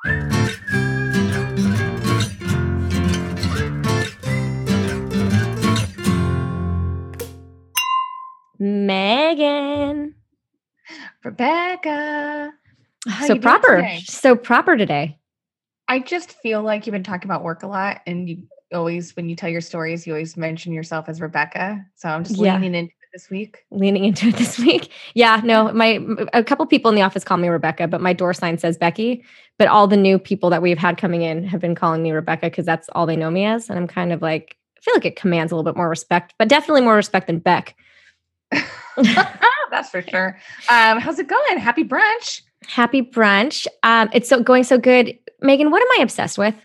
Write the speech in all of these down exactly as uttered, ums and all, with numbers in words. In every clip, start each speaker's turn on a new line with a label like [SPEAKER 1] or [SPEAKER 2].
[SPEAKER 1] Megan.
[SPEAKER 2] Rebecca. How
[SPEAKER 1] So
[SPEAKER 2] you doing
[SPEAKER 1] proper.
[SPEAKER 2] today?
[SPEAKER 1] So proper today.
[SPEAKER 2] I just feel like you've been talking about work a lot, and you always, when you tell your stories, you always mention yourself as Rebecca. So I'm just
[SPEAKER 1] Yeah.
[SPEAKER 2] leaning into it this week.
[SPEAKER 1] Leaning into it this week. Yeah, no, my a couple people in the office call me Rebecca, but my door sign says Becky. But all the new people that we've had coming in have been calling me Rebecca because that's all they know me as. And I'm kind of like, I feel like it commands a little bit more respect, but definitely more respect than Beck.
[SPEAKER 2] That's for sure. Um, how's it going? Happy brunch.
[SPEAKER 1] Happy brunch. Um, it's so going so good. Megan, what am I obsessed with?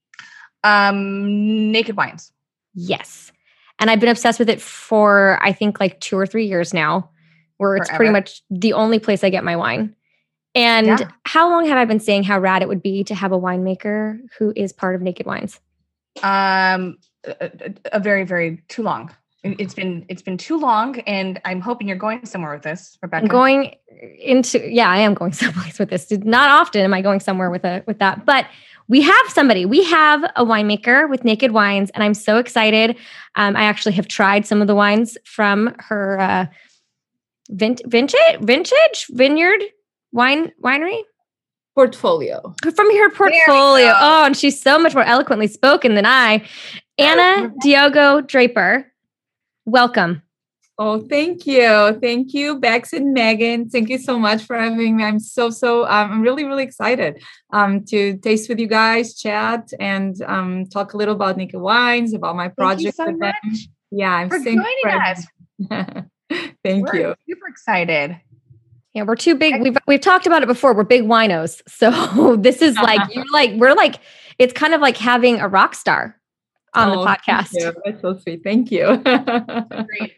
[SPEAKER 2] Um, Naked Wines.
[SPEAKER 1] Yes. And I've been obsessed with it for, I think, like two or three years now, where it's
[SPEAKER 2] Forever.
[SPEAKER 1] pretty much the only place I get my wine. And
[SPEAKER 2] Yeah.
[SPEAKER 1] how long have I been saying how rad it would be to have a winemaker who is part of Naked Wines?
[SPEAKER 2] Um, a, a, a very, very too long. It's been it's been too long, and I'm hoping you're going somewhere with this, Rebecca.
[SPEAKER 1] I'm going into, yeah, I am going someplace with this. Not often am I going somewhere with a with that, but we have somebody. We have a winemaker with Naked Wines, and I'm so excited. Um, I actually have tried some of the wines from her uh, vint- vintage vintage vineyard wine winery
[SPEAKER 3] portfolio
[SPEAKER 1] from her portfolio. Oh, and she's so much more eloquently spoken than I. Anna Diogo Draper. Welcome.
[SPEAKER 3] Oh, thank you. Thank you, Bex and Megan. Thank you so much for having me. I'm so, so, um, I'm really, really excited um, to taste with you guys, chat, and um, talk a little about Naked Wines, about my project.
[SPEAKER 2] Thank you so much
[SPEAKER 3] yeah, I'm
[SPEAKER 2] for joining us.
[SPEAKER 3] Thank
[SPEAKER 2] we're
[SPEAKER 3] you.
[SPEAKER 2] Super excited.
[SPEAKER 1] Yeah, we're too big. We've we've talked about it before. We're big winos. So this is like, you're like, we're like, it's kind of like having a rock star on
[SPEAKER 3] oh,
[SPEAKER 1] the podcast.
[SPEAKER 3] Thank you. That's so sweet. Thank you.
[SPEAKER 2] Great.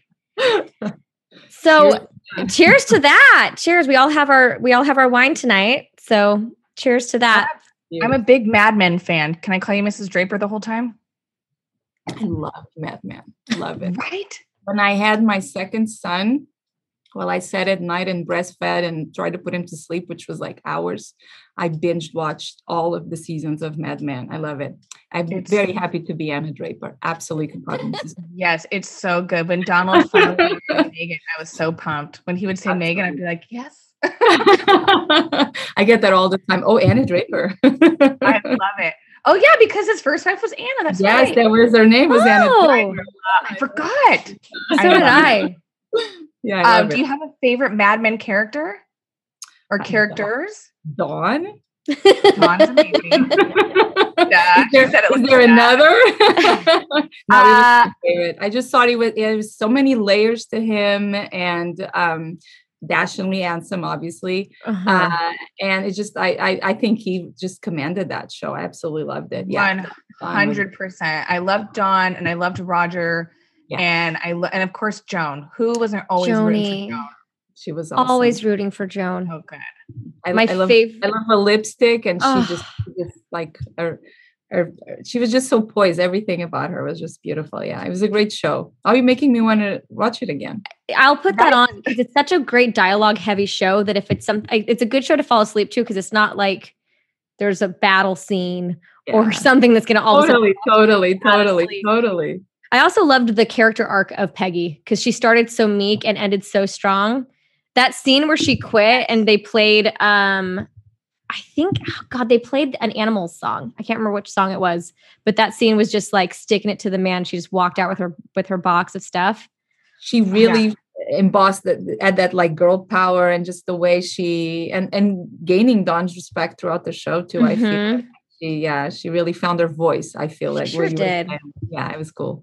[SPEAKER 1] So cheers. cheers to that. Cheers. We all have our we all have our wine tonight. So cheers to that.
[SPEAKER 2] I'm a big Mad Men fan. Can I call you Missus Draper the whole time?
[SPEAKER 3] I love Mad Men. Love it.
[SPEAKER 2] Right?
[SPEAKER 3] When I had my second son, well, I sat at night and breastfed and tried to put him to sleep, which was like hours. I binge watched all of the seasons of Mad Men. I love it. I'm it's, very happy to be Anna Draper. Absolutely.
[SPEAKER 2] Yes, it's so good. When Donald finally said Megan, I was so pumped. When he would say Absolutely. Megan, I'd be like, yes.
[SPEAKER 3] I get that all the time. Oh, Anna Draper.
[SPEAKER 2] I love it. Oh, yeah, because his first wife was Anna. That's
[SPEAKER 3] yes,
[SPEAKER 2] right.
[SPEAKER 3] that was her name was
[SPEAKER 1] oh,
[SPEAKER 3] Anna Draper.
[SPEAKER 2] I forgot.
[SPEAKER 1] So I did I.
[SPEAKER 3] Yeah. I
[SPEAKER 2] um, do you have a favorite Mad Men character or characters?
[SPEAKER 3] Dawn.
[SPEAKER 2] Dawn's amazing. Yeah,
[SPEAKER 3] is there,
[SPEAKER 2] said it
[SPEAKER 3] is there another? no,
[SPEAKER 2] uh,
[SPEAKER 3] my favorite. I just thought he was. There was so many layers to him, and um, dashingly handsome, obviously.
[SPEAKER 1] Uh-huh.
[SPEAKER 3] Uh, and it just, I, I, I think he just commanded that show. I absolutely loved it. Yeah,
[SPEAKER 2] one hundred percent. I loved Dawn, and I loved Roger. Yeah. And I lo- and of course Joan, who wasn't always
[SPEAKER 1] Joni.
[SPEAKER 2] rooting for Joan.
[SPEAKER 3] She was awesome.
[SPEAKER 1] Always rooting for Joan.
[SPEAKER 2] Oh, good.
[SPEAKER 3] I,
[SPEAKER 1] My
[SPEAKER 3] I love,
[SPEAKER 1] favorite.
[SPEAKER 3] I love her lipstick, and
[SPEAKER 1] oh.
[SPEAKER 3] she just, just like her, her, she was just so poised. Everything about her was just beautiful. Yeah, it was a great show. Are you making me want to watch it again?
[SPEAKER 1] I'll put that on because it's such a great dialogue-heavy show that if it's some, it's a good show to fall asleep to because it's not like there's a battle scene yeah. or something that's going to all
[SPEAKER 3] totally,
[SPEAKER 1] of a sudden
[SPEAKER 3] totally, totally, totally.
[SPEAKER 1] I also loved the character arc of Peggy because she started so meek and ended so strong. That scene where she quit and they played, um, I think, oh God, they played an Animals song. I can't remember which song it was, but that scene was just like sticking it to the man. She just walked out with her with her box of stuff.
[SPEAKER 3] She really yeah. embossed that, at that like girl power and just the way she and and gaining Dawn's respect throughout the show too. Mm-hmm. I feel like she, yeah, she really found her voice. I feel like
[SPEAKER 1] she sure did.
[SPEAKER 3] Were, yeah, it was cool.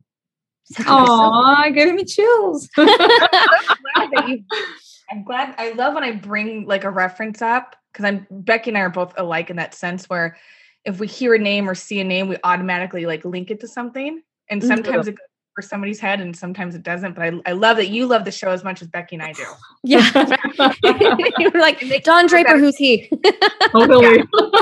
[SPEAKER 3] Oh, giving me chills.
[SPEAKER 2] I'm glad that you, I'm glad. I love when I bring like a reference up because I'm Becky and I are both alike in that sense where if we hear a name or see a name, we automatically like link it to something. And sometimes mm-hmm. it goes for somebody's head and sometimes it doesn't. But I, I love that you love the show as much as Becky and I do.
[SPEAKER 1] Yeah. You're like, Don Draper, who's he?
[SPEAKER 3] Totally.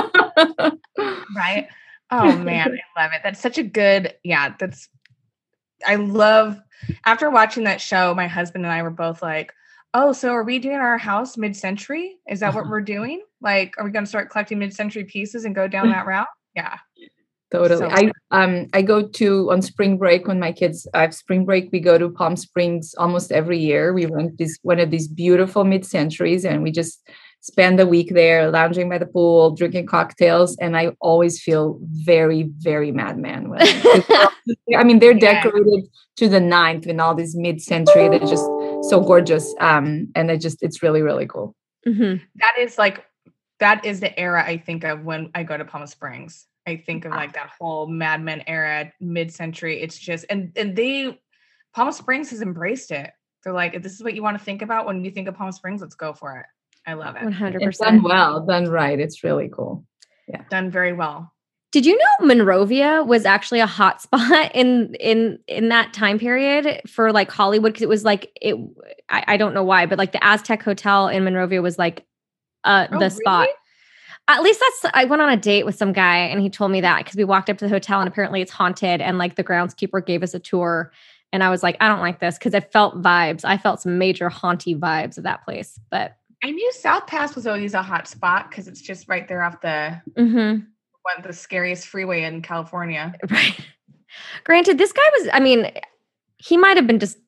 [SPEAKER 2] Right. Oh man, I love it. That's such a good, yeah, that's I love, after watching that show, my husband and I were both like, Oh, so are we doing our house mid-century? Is that what we're doing? Like, are we going to start collecting mid-century pieces and go down that route? Yeah.
[SPEAKER 3] Totally.
[SPEAKER 2] So-
[SPEAKER 3] I um I go to on spring break when my kids I have spring break. We go to Palm Springs almost every year. We rent this one of these beautiful mid-centuries, and we just spend the week there, lounging by the pool, drinking cocktails. And I always feel very, very madman. When I, I mean, they're
[SPEAKER 2] Yeah.
[SPEAKER 3] decorated to the ninth in all these mid-century. They're just so gorgeous, um, and they just it's really, really cool.
[SPEAKER 1] Mm-hmm.
[SPEAKER 2] That is like that is the era I think of when I go to Palm Springs. I think of like that whole Mad Men era, mid-century. It's just, and and they, Palm Springs has embraced it. They're like, if this is what you want to think about when you think of Palm Springs, let's go for it. I love it.
[SPEAKER 1] one hundred
[SPEAKER 3] It's
[SPEAKER 1] percent.
[SPEAKER 3] done well, done right. It's really cool. Yeah,
[SPEAKER 2] Done very well.
[SPEAKER 1] Did you know Monrovia was actually a hot spot in in in that time period for like Hollywood? Because it was like it. I, I don't know why, but like the Aztec Hotel in Monrovia was like uh,
[SPEAKER 2] Oh,
[SPEAKER 1] the spot.
[SPEAKER 2] really?
[SPEAKER 1] At least that's, I went on a date with some guy and he told me that because we walked up to the hotel and apparently it's haunted and like the groundskeeper gave us a tour and I was like, I don't like this because I felt vibes. I felt some major haunty vibes of that place, but.
[SPEAKER 2] I knew South Pass was always a hot spot because it's just right there off the,
[SPEAKER 1] Mm-hmm.
[SPEAKER 2] one of the scariest freeway in California.
[SPEAKER 1] Right. Granted, this guy was, I mean, he might have been just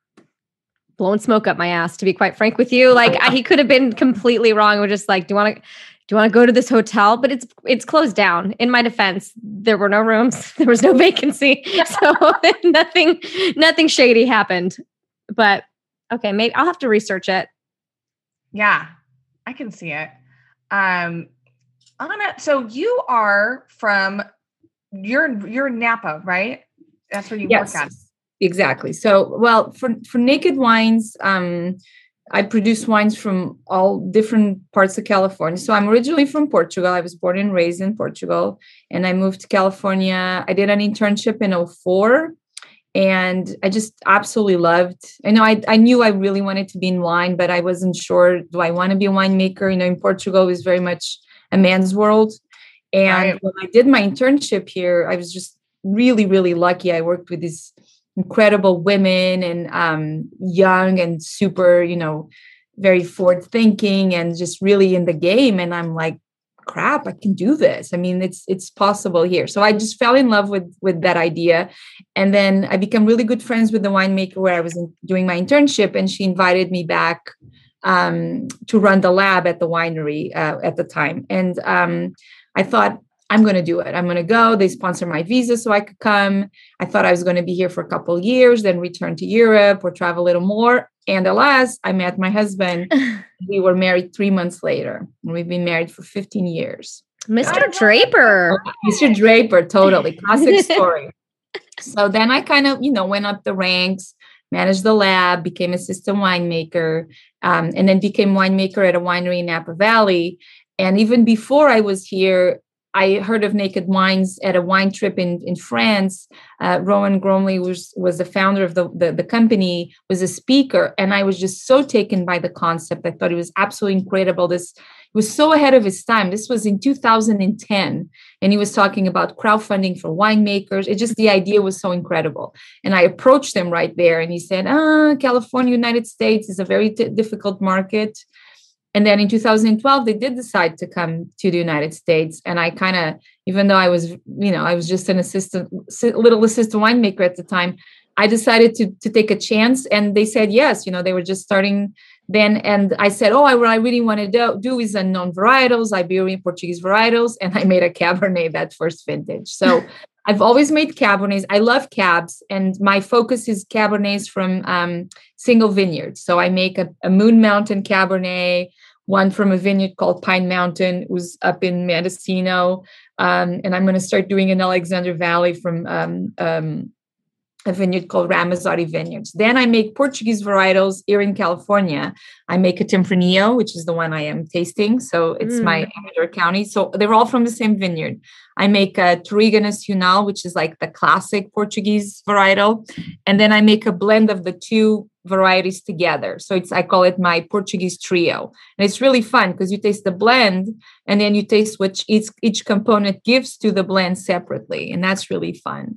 [SPEAKER 1] blowing smoke up my ass, to be quite frank with you. Like I, he could have been completely wrong. We're just like, do you want to, do you want to go to this hotel? But it's, it's closed down. In my defense, there were no rooms. There was no vacancy. So nothing, nothing shady happened, but okay. Maybe I'll have to research it.
[SPEAKER 2] Yeah, I can see it. Um, Anna, so you are from, you're, you're Napa, right? That's where you
[SPEAKER 3] yes,
[SPEAKER 2] work at.
[SPEAKER 3] exactly. So, well, for, for Naked Wines, um, I produce wines from all different parts of California. So I'm originally from Portugal. I was born and raised in Portugal, and I moved to California. I did an internship in oh four, and I just absolutely loved. I know I, I knew I really wanted to be in wine, but I wasn't sure, do I want to be a winemaker? You know, in Portugal, it was very much a man's world. And
[SPEAKER 2] Right.
[SPEAKER 3] when I did my internship here, I was just really, really lucky. I worked with these incredible women and um, young and super, you know, very forward thinking and just really in the game. And I'm like, crap, I can do this. I mean, it's it's possible here. So I just fell in love with with that idea. And then I became really good friends with the winemaker where I was in, doing my internship. And she invited me back um, to run the lab at the winery uh, at the time. And um, I thought, I'm going to do it. I'm going to go. They sponsor my visa so I could come. I thought I was going to be here for a couple of years, then return to Europe or travel a little more. And alas, I met my husband. We were married three months later. And we've been married for fifteen years.
[SPEAKER 1] Mister Draper.
[SPEAKER 3] Mister Draper, totally. Classic story. So then I kind of, you know, went up the ranks, managed the lab, became assistant winemaker, um, and then became winemaker at a winery in Napa Valley. And even before I was here, I heard of Naked Wines at a wine trip in, in France. Uh, Rowan Gromley was, was the founder of the, the, the company, was a speaker. And I was just so taken by the concept. I thought it was absolutely incredible. This it was so ahead of his time. This was in two thousand ten. And he was talking about crowdfunding for winemakers. It just, the idea was so incredible. And I approached him right there. And he said, ah, California, United States is a very t- difficult market. And then in two thousand twelve, they did decide to come to the United States. And I kind of, even though I was, you know, I was just an assistant, little assistant winemaker at the time, I decided to, to take a chance. And they said, yes, you know, they were just starting then. And I said, oh, I, what I really want to do, do is unknown varietals, Iberian Portuguese varietals. And I made a Cabernet that first vintage. So I've always made Cabernets. I love cabs, and my focus is Cabernets from um, single vineyards. So I make a, a Moon Mountain Cabernet, one from a vineyard called Pine Mountain, who's up in Mendocino. Um, and I'm going to start doing in Alexander Valley from um, um, a vineyard called Ramazotti Vineyards. Then I make Portuguese varietals here in California. I make a Tempranillo, which is the one I am tasting. So it's
[SPEAKER 1] Mm.
[SPEAKER 3] my Amador County. So they're all from the same vineyard. I make a Touriga Nacional, which is like the classic Portuguese varietal. And then I make a blend of the two varieties together. So it's, I call it my Portuguese trio. And it's really fun because you taste the blend and then you taste what each, each component gives to the blend separately. And that's really fun.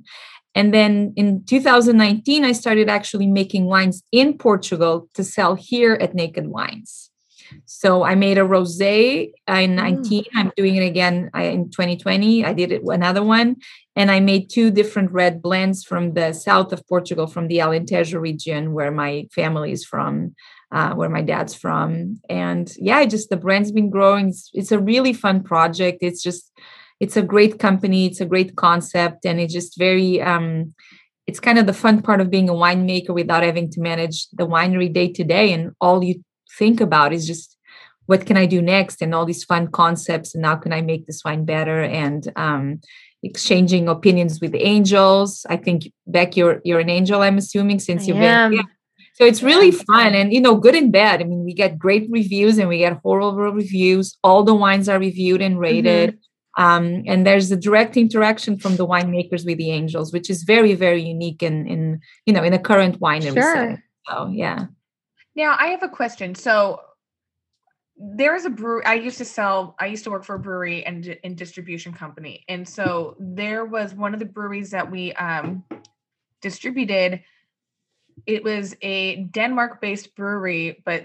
[SPEAKER 3] And then in two thousand nineteen, I started actually making wines in Portugal to sell here at Naked Wines. So I made a rosé in nineteen. Mm. I'm doing it again in twenty twenty. I did it another one. And I made two different red blends from the south of Portugal, from the Alentejo region, where my family is from, uh, where my dad's from. And yeah, just the brand's been growing. It's, it's a really fun project. It's just, it's a great company. It's a great concept. And it's just very, um, it's kind of the fun part of being a winemaker without having to manage the winery day to day. And all you think about is just, what can I do next? And all these fun concepts. And how can I make this wine better? And um, exchanging opinions with the angels. I think, Beck, you're you're an angel, I'm assuming, since you've been. Yeah. So it's really fun, and, you know, good and bad. I mean, we get great reviews and we get horrible reviews. All the wines are reviewed and rated. Mm-hmm. Um, and there's a direct interaction from the winemakers with the angels, which is very, very unique in, in you know, in a current winery.
[SPEAKER 1] Sure.
[SPEAKER 3] So, yeah.
[SPEAKER 2] Now, I have a question. So there is a brewery. I used to sell, I used to work for a brewery and, and distribution company. And so there was one of the breweries that we um, distributed. It was a Denmark-based brewery, but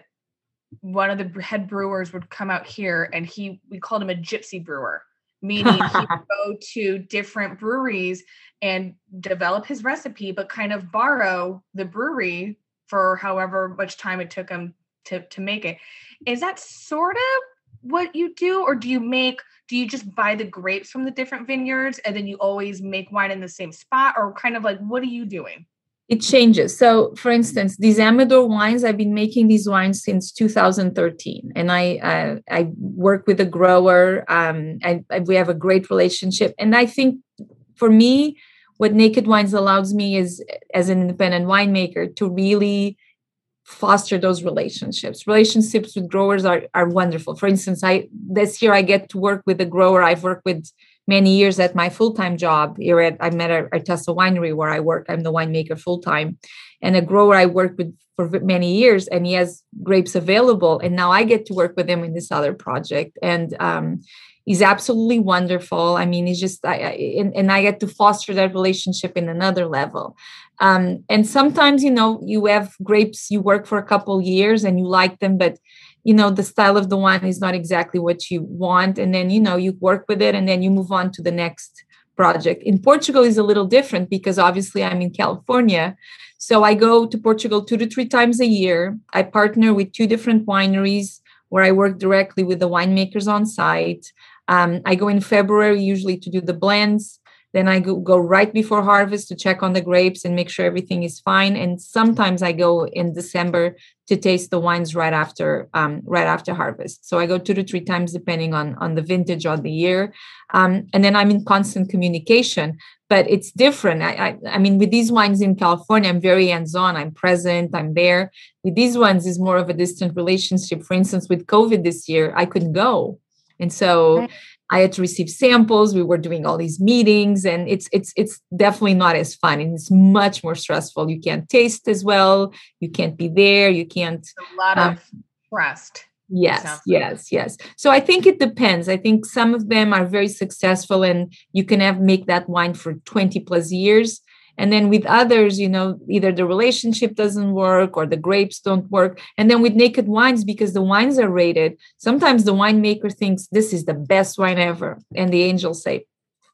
[SPEAKER 2] one of the head brewers would come out here, and he, we called him a gypsy brewer, meaning he would go to different breweries and develop his recipe, but kind of borrow the brewery for however much time it took him to, to make it. Is that sort of what you do? Or do you make, do you just buy the grapes from the different vineyards and then you always make wine in the same spot? Or kind of like, what are you doing?
[SPEAKER 3] It changes. So, for instance, these Amador wines, I've been making these wines since two thousand thirteen. And I uh, I work with a grower. Um, and we have a great relationship. And I think for me, what Naked Wines allows me is, as an independent winemaker, to really foster those relationships. Relationships with growers are, are wonderful. For instance, I this year I get to work with a grower I've worked with many years at my full-time job here at, I'm at Artesa Winery where I work. I'm the winemaker full-time, and a grower I worked with for many years, and he has grapes available. And now I get to work with him in this other project. And um, he's absolutely wonderful. I mean, he's just, I, I and, and I get to foster that relationship in another level. Um, and sometimes, you know, you have grapes, you work for a couple years and you like them, but you know, the style of the wine is not exactly what you want. And then, you know, you work with it and then you move on to the next project. In Portugal is a little different because obviously I'm in California. So I go to Portugal two to three times a year. I partner with two different wineries where I work directly with the winemakers on site. Um, I go in February usually to do the blends. Then I go, go right before harvest to check on the grapes and make sure everything is fine. And sometimes I go in December to taste the wines right after um, right after harvest. So I go two to three times depending on, on the vintage of the year. Um, and then I'm in constant communication. But it's different. I, I, I mean, with these wines in California, I'm very hands-on. I'm present. I'm there. With these ones, is more of a distant relationship. For instance, with COVID this year, I couldn't go. And so right. I had to receive samples. We were doing all these meetings, and it's it's it's definitely not as fun. And it's much more stressful. You can't taste as well. You can't be there. You can't.
[SPEAKER 2] It's a lot um, of trust.
[SPEAKER 3] Yes, yes, yes. So I think it depends. I think some of them are very successful, and you can have make that wine for twenty plus years. And then with others, you know, either the relationship doesn't work or the grapes don't work. And then with Naked Wines, because the wines are rated, sometimes the winemaker thinks this is the best wine ever. And the angels say,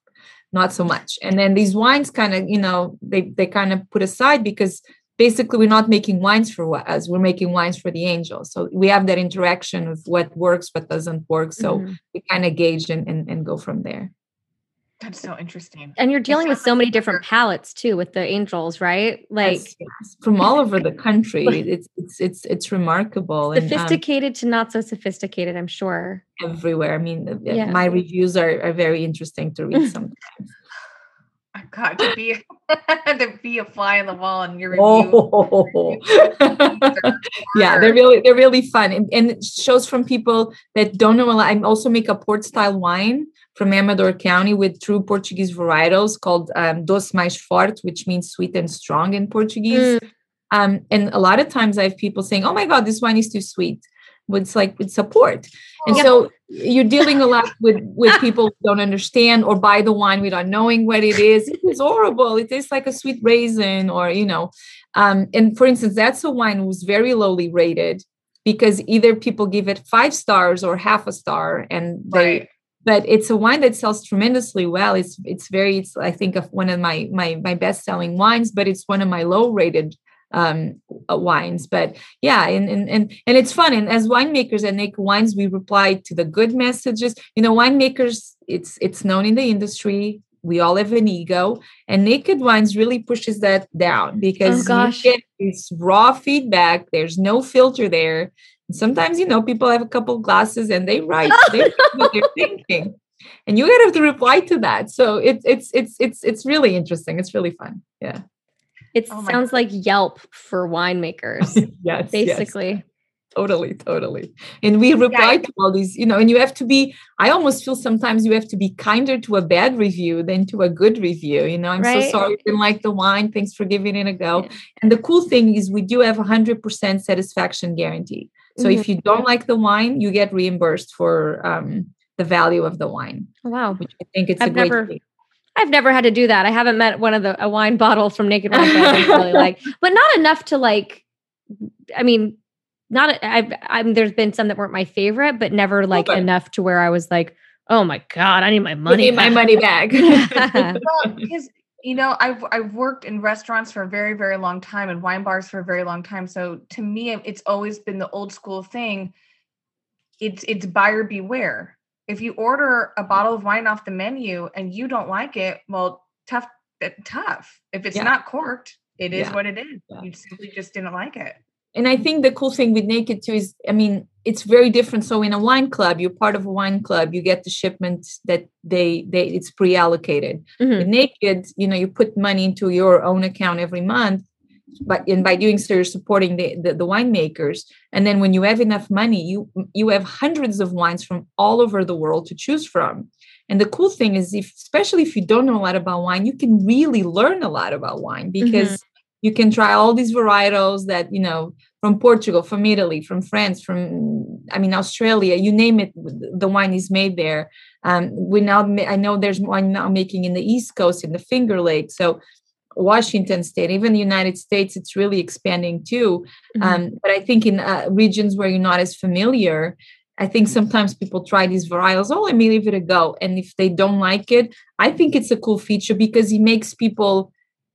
[SPEAKER 3] not so much. And then these wines kind of, you know, they, they kind of put aside because basically we're not making wines for us. We're making wines for the angels. So we have that interaction of what works, what doesn't work. So mm-hmm. we kind of gauge and, and, and go from there.
[SPEAKER 2] That's so interesting.
[SPEAKER 1] And you're dealing with so many different palettes too with the angels, right? Like
[SPEAKER 3] yes, yes. From all over the country. It's it's it's it's remarkable.
[SPEAKER 1] Sophisticated and, um, to not so sophisticated, I'm sure.
[SPEAKER 3] Everywhere. I mean, yeah. My reviews are, are very interesting to read sometimes.
[SPEAKER 2] I got to be to be a fly on the wall in your review.
[SPEAKER 3] Oh. Yeah, they're really they're really fun, and, and it shows from people that don't know. I also make a port style wine from Amador County with true Portuguese varietals called um, Doce Mais Forte, which means sweet and strong in Portuguese. Mm. Um, and a lot of times I have people saying, "Oh my God, this wine is too sweet." with like with support. And
[SPEAKER 1] Yeah.
[SPEAKER 3] so you're dealing a lot with, with people who don't understand or buy the wine without knowing what it is. It is horrible. It tastes like a sweet raisin or, you know, um, and for instance, that's a wine that was very lowly rated because either people give it five stars or half a star and they,
[SPEAKER 2] Right.
[SPEAKER 3] but it's a wine that sells tremendously well. It's, it's very, it's, I think of one of my, my, my best selling wines, but it's one of my low rated um uh, wines. But yeah, and, and and and it's fun. And as winemakers at Naked Wines, we reply to the good messages. You know, winemakers, it's it's known in the industry, we all have an ego, and Naked Wines really pushes that down because
[SPEAKER 1] Oh, gosh.
[SPEAKER 3] you get this raw feedback. There's no filter there. And sometimes, you know, people have a couple of glasses and they write, they write what they're thinking, and you gotta have to reply to that. So it's it's it's it's it's really interesting. It's really fun. Yeah.
[SPEAKER 1] It
[SPEAKER 2] Oh my
[SPEAKER 1] sounds like Yelp for winemakers,
[SPEAKER 3] yes, yes.
[SPEAKER 1] basically.
[SPEAKER 3] Totally, totally. And we reply
[SPEAKER 2] Yeah.
[SPEAKER 3] to all these, you know, and you have to be, I almost feel sometimes you have to be kinder to a bad review than to a good review. You know, I'm
[SPEAKER 1] Right.
[SPEAKER 3] so sorry you didn't like the wine. Thanks for giving it a go.
[SPEAKER 1] Yeah.
[SPEAKER 3] And the cool thing is we do have a one hundred percent satisfaction guarantee. So
[SPEAKER 1] Mhm.
[SPEAKER 3] if you don't like the wine, you get reimbursed for um, the value of the wine,
[SPEAKER 1] Wow.
[SPEAKER 3] which I think it's
[SPEAKER 1] I've
[SPEAKER 3] a great
[SPEAKER 1] never-
[SPEAKER 3] thing.
[SPEAKER 1] I've never had to do that. I haven't met one of the a wine bottle from Naked Wines that I didn't really like, but not enough to like. I mean, not. I've. I'm. There's been some that weren't my favorite, but never like
[SPEAKER 3] Okay.
[SPEAKER 1] enough to where I was like, oh my god, I need my
[SPEAKER 3] Give
[SPEAKER 1] money.
[SPEAKER 3] me my
[SPEAKER 1] back.
[SPEAKER 3] money back.
[SPEAKER 2] Well, because you know, I've I've worked in restaurants for a very very long time and wine bars for a very long time. So to me, it's always been the old school thing. It's it's buyer beware. If you order a bottle of wine off the menu and you don't like it, well, tough, uh, tough. If it's
[SPEAKER 3] Yeah.
[SPEAKER 2] not corked, it is
[SPEAKER 3] Yeah.
[SPEAKER 2] what it is.
[SPEAKER 3] Yeah.
[SPEAKER 2] You simply just didn't like it.
[SPEAKER 3] And I think the cool thing with Naked too is, I mean, it's very different. So in a wine club, you're part of a wine club, you get the shipment that they, they it's pre-allocated.
[SPEAKER 1] Mhm.
[SPEAKER 3] With Naked, you know, you put money into your own account every month, but and by doing so, you're supporting the, the, the winemakers. And then when you have enough money, you, you have hundreds of wines from all over the world to choose from. And the cool thing is, if, especially if you don't know a lot about wine, you can really learn a lot about wine because
[SPEAKER 1] Mhm.
[SPEAKER 3] you can try all these varietals that, you know, from Portugal, from Italy, from France, from, I mean, Australia, you name it, the wine is made there. Um, we now, I know there's wine now making in the East Coast, in the Finger Lakes. So Washington State, even the United States, it's really expanding too.
[SPEAKER 1] Mhm.
[SPEAKER 3] Um, but I think in uh, regions where you're not as familiar, I think sometimes people try these varietals, oh, let me leave it a go. And if they don't like it, I think it's a cool feature because it makes people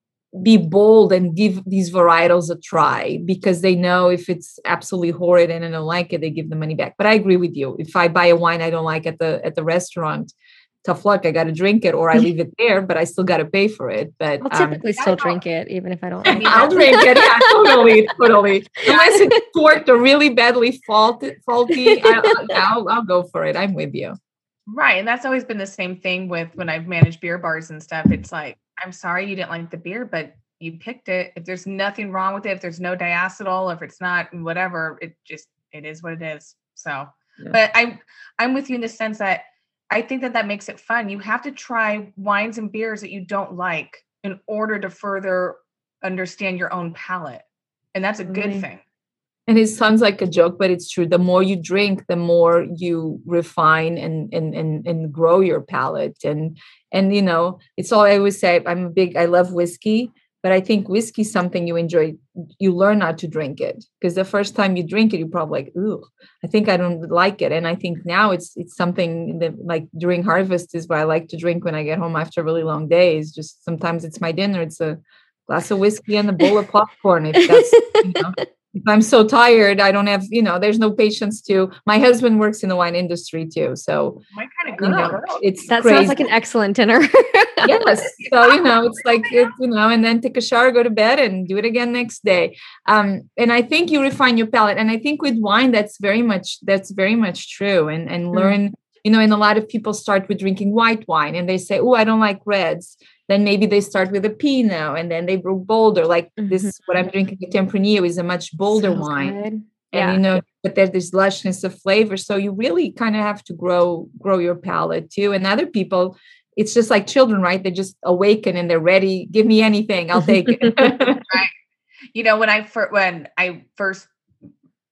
[SPEAKER 3] be bold and give these varietals a try because they know if it's absolutely horrid and I don't like it, they give the money back. But I agree with you. If I buy a wine I don't like at the at the restaurant, tough luck, I got to drink it or I leave it there, but I still got to pay for it. But
[SPEAKER 1] I'll
[SPEAKER 3] um,
[SPEAKER 1] typically still drink it, even if I don't.
[SPEAKER 2] I
[SPEAKER 1] Like
[SPEAKER 2] mean,
[SPEAKER 1] it.
[SPEAKER 3] I'll drink it. Yeah, totally, totally. Unless it's corked or really badly faulty, faulty I, I'll, I'll go for it. I'm with you.
[SPEAKER 2] Right. And that's always been the same thing with when I've managed beer bars and stuff. It's like, I'm sorry you didn't like the beer, but you picked it. If there's nothing wrong with it, if there's no diacetyl, if it's not whatever, it just, it is what it is. So,
[SPEAKER 3] Yeah.
[SPEAKER 2] but I, I'm with you in the sense that I think that that makes it fun. You have to try wines and beers that you don't like in order to further understand your own palate. And that's a good
[SPEAKER 1] Totally.
[SPEAKER 2] thing.
[SPEAKER 3] And it sounds like a joke, but it's true. The more you drink, the more you refine and and and and grow your palate. And and you know, it's all I always say. I'm a big. I love whiskey, but I think whiskey is something you enjoy. You learn not to drink it because the first time you drink it, you're probably like, "Ooh, I think I don't like it." And I think now it's it's something that like during harvest is what I like to drink when I get home after really long days. Just sometimes it's my dinner. It's a glass of whiskey and a bowl of popcorn. If that's you know. If I'm so tired, I don't have, you know, there's no patience to. My husband works in the wine industry too. So,
[SPEAKER 2] My kind of
[SPEAKER 3] you
[SPEAKER 2] girl.
[SPEAKER 3] know, it's
[SPEAKER 1] That
[SPEAKER 3] crazy.
[SPEAKER 1] sounds like an excellent dinner.
[SPEAKER 3] Yes. So, you know, it's like, it, you know, and then take a shower, go to bed and do it again next day. Um, and I think you refine your palate. And I think with wine, that's very much, that's very much true. And, and learn, you know, and a lot of people start with drinking white wine and they say, oh, I don't like reds. Then maybe they start with a Pinot and then they grow bolder. Like
[SPEAKER 1] Mhm.
[SPEAKER 3] this, what I'm drinking, the Tempranillo is a much bolder
[SPEAKER 1] Sounds
[SPEAKER 3] wine.
[SPEAKER 1] good.
[SPEAKER 3] And
[SPEAKER 1] Yeah.
[SPEAKER 3] you know, but there's this lushness of flavor. So you really kind of have to grow, grow your palate too. And other people, it's just like children, right? They just awaken and they're ready. Give me anything, I'll take it.
[SPEAKER 2] You know, when I first, when I first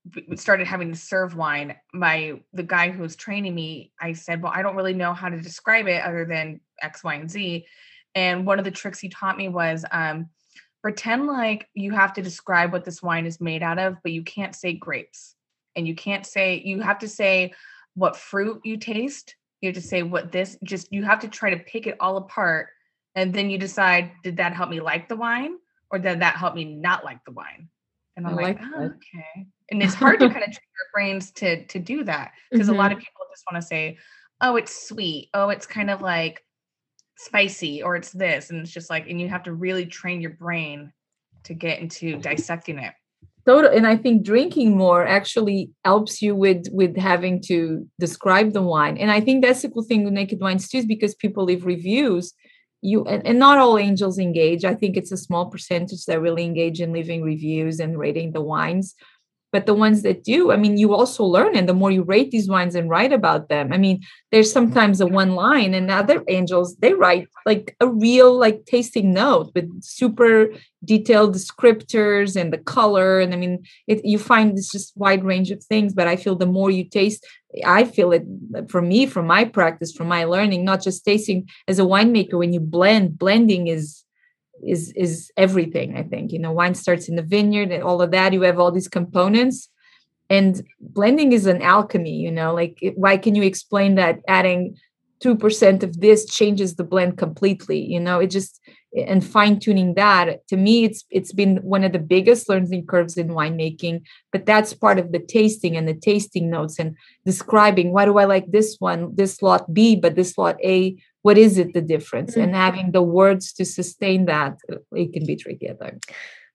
[SPEAKER 2] started having to serve wine, my the guy who was training me, I said, well, I don't really know how to describe it other than X, Y, and Z. And one of the tricks he taught me was um, pretend like you have to describe what this wine is made out of, but you can't say grapes. And you can't say, you have to say what fruit you taste. You have to say what this, just, you have to try to pick it all apart. And then you decide, did that help me like the wine? Or did that help me not like the wine? And I'm I like, like oh, okay. And it's hard to kind of trick our brains to, to do that. Because mm-hmm. a lot of people just want to say, oh, it's sweet. Oh, it's kind of like spicy, or it's this. And it's just like, and you have to really train your brain to get into dissecting it.
[SPEAKER 3] Total. And I think drinking more actually helps you with, with having to describe the wine. And I think that's the cool thing with Naked Wines too, is because people leave reviews. You and, and not all angels engage. I think it's a small percentage that really engage in leaving reviews and rating the wines. But the ones that do, I mean, you also learn. And the more you rate these wines and write about them, I mean, there's sometimes a one line, and other angels, they write like a real like tasting note with super detailed descriptors and the color. And I mean, it, you find this just wide range of things. But I feel the more you taste, I feel it for me, from my practice, from my learning, not just tasting as a winemaker, when you blend, blending is is is everything. I think, you know, wine starts in the vineyard and all of that. You have all these components, and blending is an alchemy, you know, like it, why can you explain that adding two percent of this changes the blend completely? You know, it just, and fine tuning that, to me, it's it's been one of the biggest learning curves in winemaking. But that's part of the tasting and the tasting notes and describing, why do I like this one, this lot B, but this lot A, what is it, the difference? Mm-hmm. And having the words to sustain that, it can be tricky at times.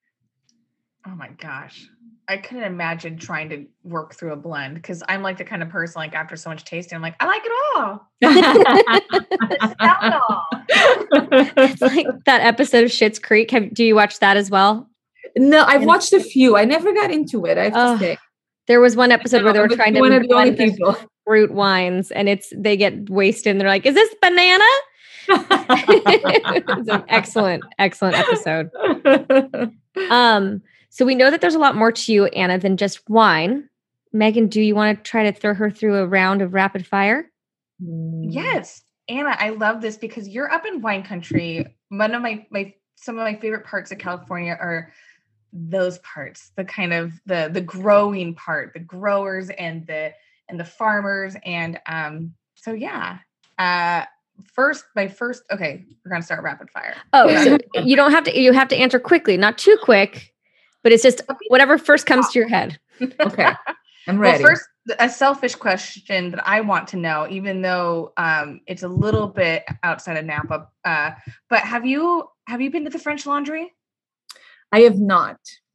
[SPEAKER 2] Oh my gosh. I couldn't imagine trying to work through a blend, because I'm like the kind of person, like after so much tasting, I'm like, I like it all.
[SPEAKER 1] it all. It's like that episode of Schitt's Creek. Have, do you watch that as well?
[SPEAKER 3] No, I've watched a few. I never got into it, I have
[SPEAKER 1] oh,
[SPEAKER 3] to say.
[SPEAKER 1] There was one episode where they were trying to
[SPEAKER 3] one of the only people.
[SPEAKER 1] fruit wines, and it's they get wasted and they're like, is this banana? It's an excellent, excellent episode. Um, so we know that there's a lot more to you, Anna, than just wine. Megan, do you want to try to throw her through a round of rapid fire?
[SPEAKER 2] Yes. Anna, I love this because you're up in wine country. One of my, my some of my favorite parts of California are those parts, the kind of the the growing part, the growers and the and the farmers. And um, so yeah. Uh First, my first, okay, we're going to start rapid fire.
[SPEAKER 1] Oh, so you don't have to, you have to answer quickly, not too quick, but it's just whatever first comes to your head.
[SPEAKER 3] Okay. I'm ready.
[SPEAKER 2] Well, first, a selfish question that I want to know, even though um, it's a little bit outside of Napa, uh, but have you, have you been to the French Laundry?
[SPEAKER 3] I have not.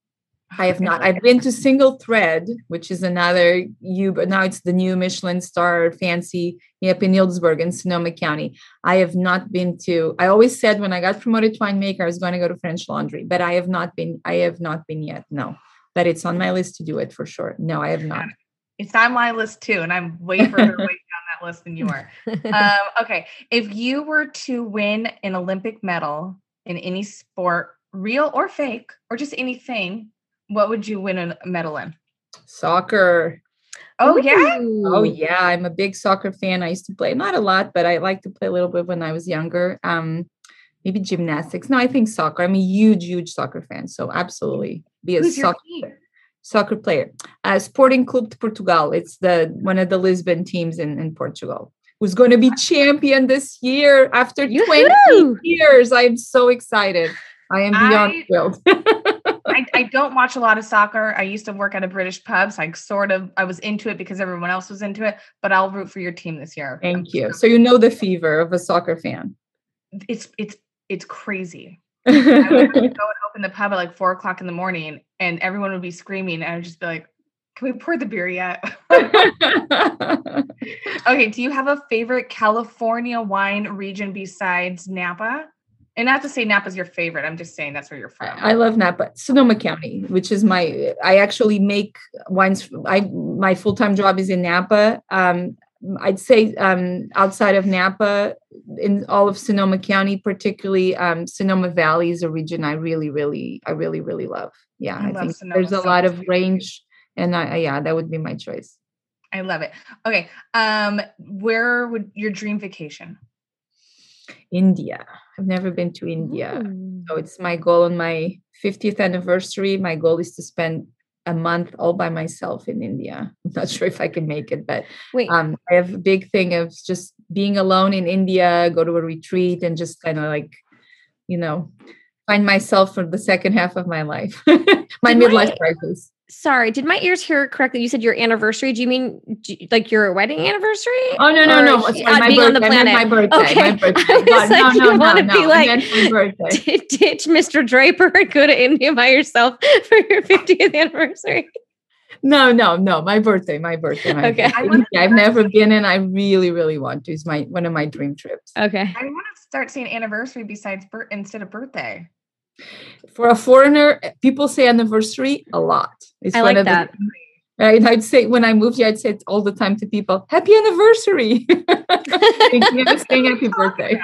[SPEAKER 3] I have not. I've been to Single Thread, which is another you, but now it's the new Michelin star fancy up in Healdsburg in Sonoma County. I have not been to. I always said when I got promoted to winemaker, I was going to go to French Laundry, but I have not been. I have not been yet. No, but it's on my list to do it for sure. No, I have not.
[SPEAKER 2] It's on my list too, and I'm way further away down that list than you are. Um, okay, if you were to win an Olympic medal in any sport, real or fake, or just anything, what would you win a medal in?
[SPEAKER 3] Soccer.
[SPEAKER 2] Oh, yeah?
[SPEAKER 3] Oh, yeah. I'm a big soccer fan. I used to play, not a lot, but I liked to play a little bit when I was younger. Um, maybe gymnastics. No, I think soccer. I'm a huge, huge soccer fan. So absolutely be a
[SPEAKER 2] Who's
[SPEAKER 3] soccer player. Soccer player. Uh, Sporting Clube de Portugal. It's the one of the Lisbon teams in, in Portugal. Who's going to be champion this year after Yoo-hoo! twenty years. I'm so excited. I am beyond
[SPEAKER 2] I,
[SPEAKER 3] thrilled.
[SPEAKER 2] I, I don't watch a lot of soccer. I used to work at a British pub, so I sort of, I was into it because everyone else was into it, but I'll root for your team this year.
[SPEAKER 3] Thank you. So you know the fever of a soccer fan.
[SPEAKER 2] It's, it's, it's crazy. I would go and open the pub at like four o'clock in the morning and everyone would be screaming. And I would just be like, can we pour the beer yet? Okay. Do you have a favorite California wine region besides Napa? And not to say Napa's your favorite. I'm just saying that's where you're from.
[SPEAKER 3] I love Napa. Sonoma County, which is my, I actually make wines. I, my full-time job is in Napa. Um, I'd say um, outside of Napa, in all of Sonoma County, particularly um, Sonoma Valley is a region I really, really, I really, really love. Yeah, I, I think Sonoma there's a so lot of range And I, I yeah, that would be my choice.
[SPEAKER 2] I love it. Okay. Um, where would your dream vacation?
[SPEAKER 3] India. I've never been to India.
[SPEAKER 1] Ooh.
[SPEAKER 3] So it's my goal on my fiftieth anniversary. My goal is to spend a month all by myself in India. I'm not sure if I can make it, but
[SPEAKER 1] Wait,
[SPEAKER 3] um, I have a big thing of just being alone in India, go to a retreat and just kind of like, you know, find myself for the second half of my life, my
[SPEAKER 1] Did
[SPEAKER 3] midlife
[SPEAKER 1] my-
[SPEAKER 3] crisis.
[SPEAKER 1] sorry, did my ears hear correctly? You said your anniversary. Do you mean do you- like your wedding anniversary?
[SPEAKER 3] Oh, no, no,
[SPEAKER 1] Or
[SPEAKER 3] no.
[SPEAKER 1] she-
[SPEAKER 3] Sorry,
[SPEAKER 1] uh,
[SPEAKER 3] my
[SPEAKER 1] being on the
[SPEAKER 3] birthday. I meant
[SPEAKER 1] planet.
[SPEAKER 3] my birthday.
[SPEAKER 1] Okay.
[SPEAKER 3] My birthday.
[SPEAKER 1] I was
[SPEAKER 3] God,
[SPEAKER 1] like,
[SPEAKER 3] no,
[SPEAKER 1] you
[SPEAKER 3] no, no,
[SPEAKER 1] wanna
[SPEAKER 3] no.
[SPEAKER 1] be like-
[SPEAKER 3] I meant my birthday.
[SPEAKER 1] Ditch Mister Draper and go to India by yourself for your fiftieth anniversary.
[SPEAKER 3] No, no, no. My birthday. My birthday. My
[SPEAKER 1] Okay.
[SPEAKER 3] birthday.
[SPEAKER 2] I wanna-
[SPEAKER 3] I've never been and I really, really want to. It's my one of my dream trips.
[SPEAKER 1] Okay.
[SPEAKER 2] I want to start saying anniversary besides bir- instead of birthday.
[SPEAKER 3] For a foreigner, people say anniversary a lot. It's
[SPEAKER 1] I
[SPEAKER 3] one
[SPEAKER 1] like
[SPEAKER 3] of the-
[SPEAKER 1] that.
[SPEAKER 3] Right? I'd say when I moved here, I'd say it all the time to people, happy anniversary. Thinking of saying happy birthday.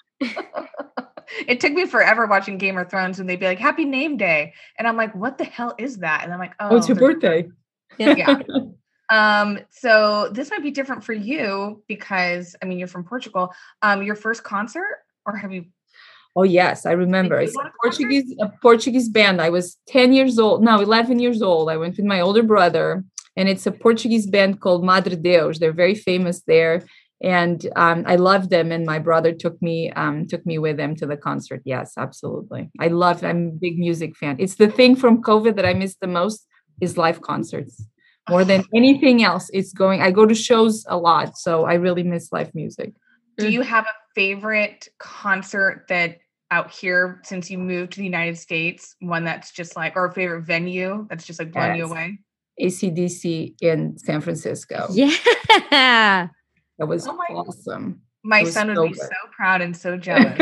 [SPEAKER 2] It took me forever watching Game of Thrones when they'd be like, happy name day. And I'm like, what the hell is that? And I'm like, oh,
[SPEAKER 3] Oh, it's your
[SPEAKER 2] there's-
[SPEAKER 3] birthday.
[SPEAKER 2] Yeah. Um, so this might be different for you because I mean you're from Portugal. Um, your first concert, or have you
[SPEAKER 3] Oh yes, I remember.
[SPEAKER 2] you
[SPEAKER 3] It's
[SPEAKER 2] go
[SPEAKER 3] a
[SPEAKER 2] to concerts?
[SPEAKER 3] Portuguese a Portuguese band. I was ten years old, no, eleven years old. I went with my older brother, and it's a Portuguese band called Madre Deus. They're very famous there, and um, I loved them. And my brother took me um, took me with them to the concert. Yes, absolutely. I love. I'm a big music fan. It's the thing from COVID that I miss the most is live concerts. More than anything else, it's going. I go to shows a lot, so I really miss live music.
[SPEAKER 2] do you have a favorite concert that out here since you moved to the United States? One that's just like, or a favorite venue that's just like blowing you
[SPEAKER 3] Yes.
[SPEAKER 2] away?
[SPEAKER 3] A C D C in San Francisco.
[SPEAKER 1] Yeah.
[SPEAKER 3] That was
[SPEAKER 2] Oh my-
[SPEAKER 3] awesome.
[SPEAKER 2] My
[SPEAKER 3] It was
[SPEAKER 2] son would
[SPEAKER 3] so
[SPEAKER 2] be
[SPEAKER 3] good.
[SPEAKER 2] so proud and so jealous.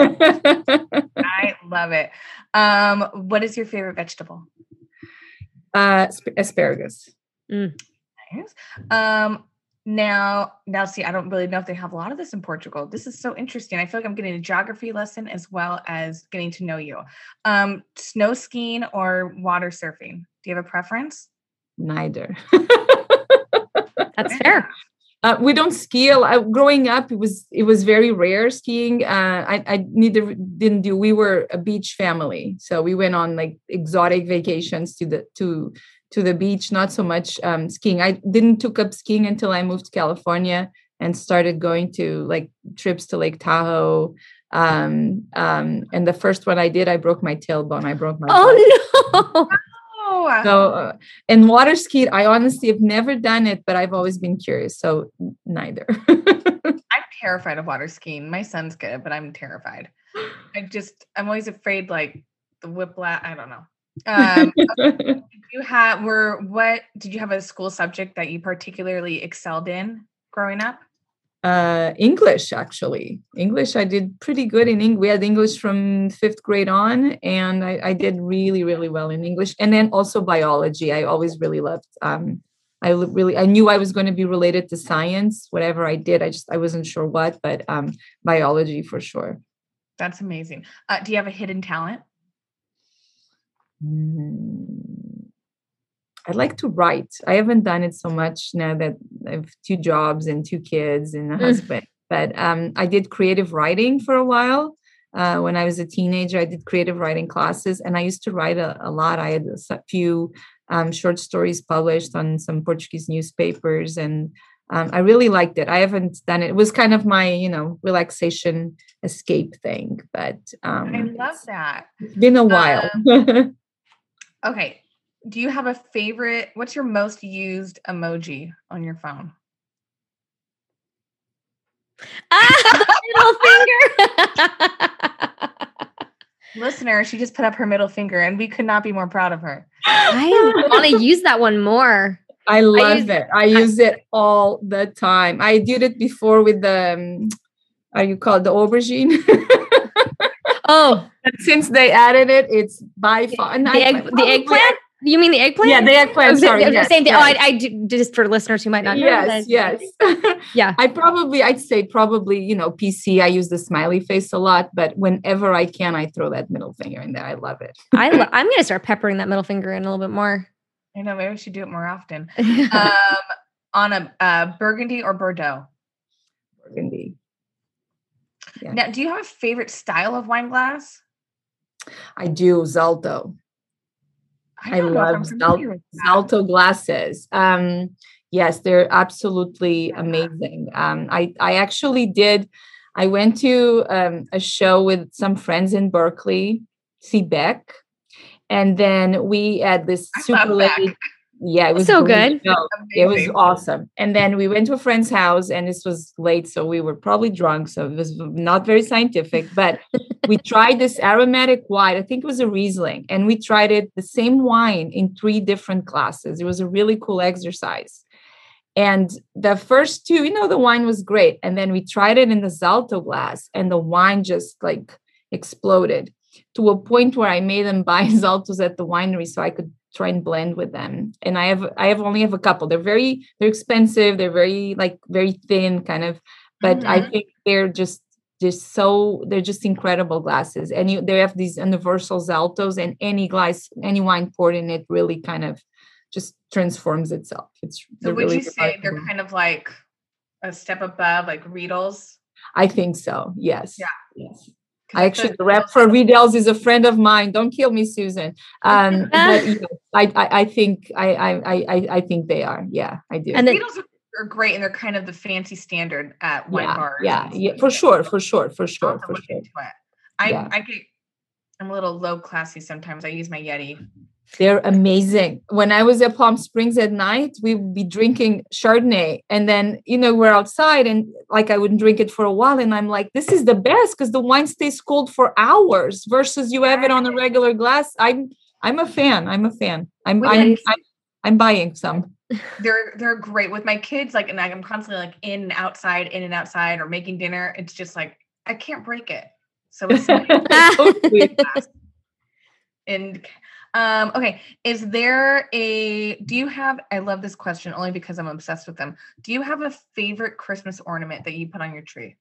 [SPEAKER 2] I love it. Um, what is your favorite vegetable?
[SPEAKER 3] uh, asp- asparagus.
[SPEAKER 2] Nice. Um, now, now, see, I don't really know if they have a lot of this in Portugal. This is so interesting. I feel like I'm getting a geography lesson as well as getting to know you. Um, snow skiing or water surfing? Do you have a preference?
[SPEAKER 3] Neither.
[SPEAKER 1] That's fair.
[SPEAKER 3] Uh, we don't ski. a lot. Growing up, it was it was very rare skiing. Uh, I I neither didn't do. We were a beach family, so we went on like exotic vacations to the to to the beach. Not so much um, skiing. I didn't took up skiing until I moved to California and started going to like trips to Lake Tahoe. Um, um, and the first one I did, I broke my tailbone. I broke my. butt.
[SPEAKER 1] Oh no.
[SPEAKER 2] Oh,
[SPEAKER 3] So, uh, and water ski, I honestly have never done it, but I've always been curious. So, n- neither.
[SPEAKER 2] I'm terrified of water skiing. My son's good, but I'm terrified. I just, I'm always afraid like the whiplash. I don't know. Um, did you have, were, what, did you have a school subject that you particularly excelled in growing up?
[SPEAKER 3] uh, English, actually. English, I did pretty good in English. We had English from fifth grade on, and I, I did really, really well in English. And then also biology. I always really loved. Um, I li- really, I knew I was going to be related to science. Whatever I did, I just, I wasn't sure what, but um, biology for sure.
[SPEAKER 2] That's amazing. Uh, do you have a hidden talent?
[SPEAKER 3] Mm, I'd like to write. I haven't done it so much now that I have two jobs and two kids and a
[SPEAKER 1] Mm.
[SPEAKER 3] husband. But um, I did creative writing for a while. Uh, when I was a teenager, I did creative writing classes, and I used to write a, a lot. I had a s- few um, short stories published on some Portuguese newspapers, and um, I really liked it. I haven't done it. It was kind of my, you know, relaxation escape thing. But um,
[SPEAKER 2] I love
[SPEAKER 3] it's-
[SPEAKER 2] that.
[SPEAKER 3] it's been a while.
[SPEAKER 2] Okay. Do you have a favorite? What's your most used emoji on your phone?
[SPEAKER 1] Ah, the middle finger.
[SPEAKER 2] Listener, she just put up her middle finger and we could not be more proud of her.
[SPEAKER 1] I want to use that one more.
[SPEAKER 3] I love
[SPEAKER 1] use-
[SPEAKER 3] it. I use it all the time. I did it before with the, um, are you called the aubergine?
[SPEAKER 1] Oh,
[SPEAKER 3] And since they added it, it's by far. and
[SPEAKER 1] the
[SPEAKER 3] I-
[SPEAKER 1] egg, the
[SPEAKER 3] probably-
[SPEAKER 1] eggplant. You mean the eggplant?
[SPEAKER 3] Yeah, the eggplant.
[SPEAKER 1] Oh, the-
[SPEAKER 3] Sorry.
[SPEAKER 1] the
[SPEAKER 3] yes,
[SPEAKER 1] same thing.
[SPEAKER 3] yes.
[SPEAKER 1] Oh, I, I do, just for listeners who might not know.
[SPEAKER 3] Yes,
[SPEAKER 1] that-
[SPEAKER 3] yes.
[SPEAKER 1] Yeah.
[SPEAKER 3] I probably, I'd say probably, you know, P C, I use the smiley face a lot, but whenever I can, I throw that middle finger in there. I love it.
[SPEAKER 1] I lo- I'm going to start peppering that middle finger in a little bit more.
[SPEAKER 2] I know, maybe we should do it more often. um, on a uh, Burgundy or Bordeaux?
[SPEAKER 3] Burgundy. Yeah.
[SPEAKER 2] Now, do you have a favorite style of wine glass?
[SPEAKER 3] I do, Zalto. I, I love Zalto, Zalto glasses. Um, yes, they're absolutely amazing. Um, I, I actually did, I went to um, a show with some friends in Berkeley, see Beck. And then we had this super late. Yeah, it was
[SPEAKER 1] so good.
[SPEAKER 3] It was awesome. And then we went to a friend's house and this was late. So we were probably drunk. So it was not very scientific, but we tried this aromatic wine. I think it was a Riesling. And we tried it, the same wine in three different glasses. It was a really cool exercise. And the first two, you know, the wine was great. And then we tried it in the Zalto glass and the wine just like exploded to a point where I made them buy Zaltos at the winery so I could try and blend with them. And I have, I have only have a couple. They're very, they're expensive. They're very like very thin kind of, but mm-hmm. I think they're just, just so, they're just incredible glasses. And you, they have these universal Zaltos and any glass, any wine poured in it really kind of just transforms itself. It's
[SPEAKER 2] so would really you say they're kind of like a step above like Riedels?
[SPEAKER 3] I think so. Yes.
[SPEAKER 2] Yeah.
[SPEAKER 3] Yes. I actually, the rep for Riedels is a friend of mine. Don't kill me, Susan. Um, but, you know, I, I, I think, I, I, I, I think they are. Yeah, I do.
[SPEAKER 2] And the Riedels are great, and they're kind of the fancy standard at wine
[SPEAKER 3] yeah,
[SPEAKER 2] bars.
[SPEAKER 3] Yeah, yeah, for sure, for sure, for sure, for sure.
[SPEAKER 2] I,
[SPEAKER 3] yeah.
[SPEAKER 2] I get, I'm a little low classy sometimes. I use my Yeti.
[SPEAKER 3] They're amazing. When I was at Palm Springs at night, we would be drinking Chardonnay. And then, you know, we're outside and like I wouldn't drink it for a while. And I'm like, this is the best because the wine stays cold for hours versus you have it on a regular glass. I'm I'm a fan. I'm a fan. I'm I'm, I'm I'm buying some.
[SPEAKER 2] They're they're great with my kids. Like, and I'm constantly like in and outside, in and outside, or making dinner. It's just like I can't break it. So it's totally and um, okay. Is there a, do you have, I love this question only because I'm obsessed with them. Do you have a favorite Christmas ornament that you put on your tree?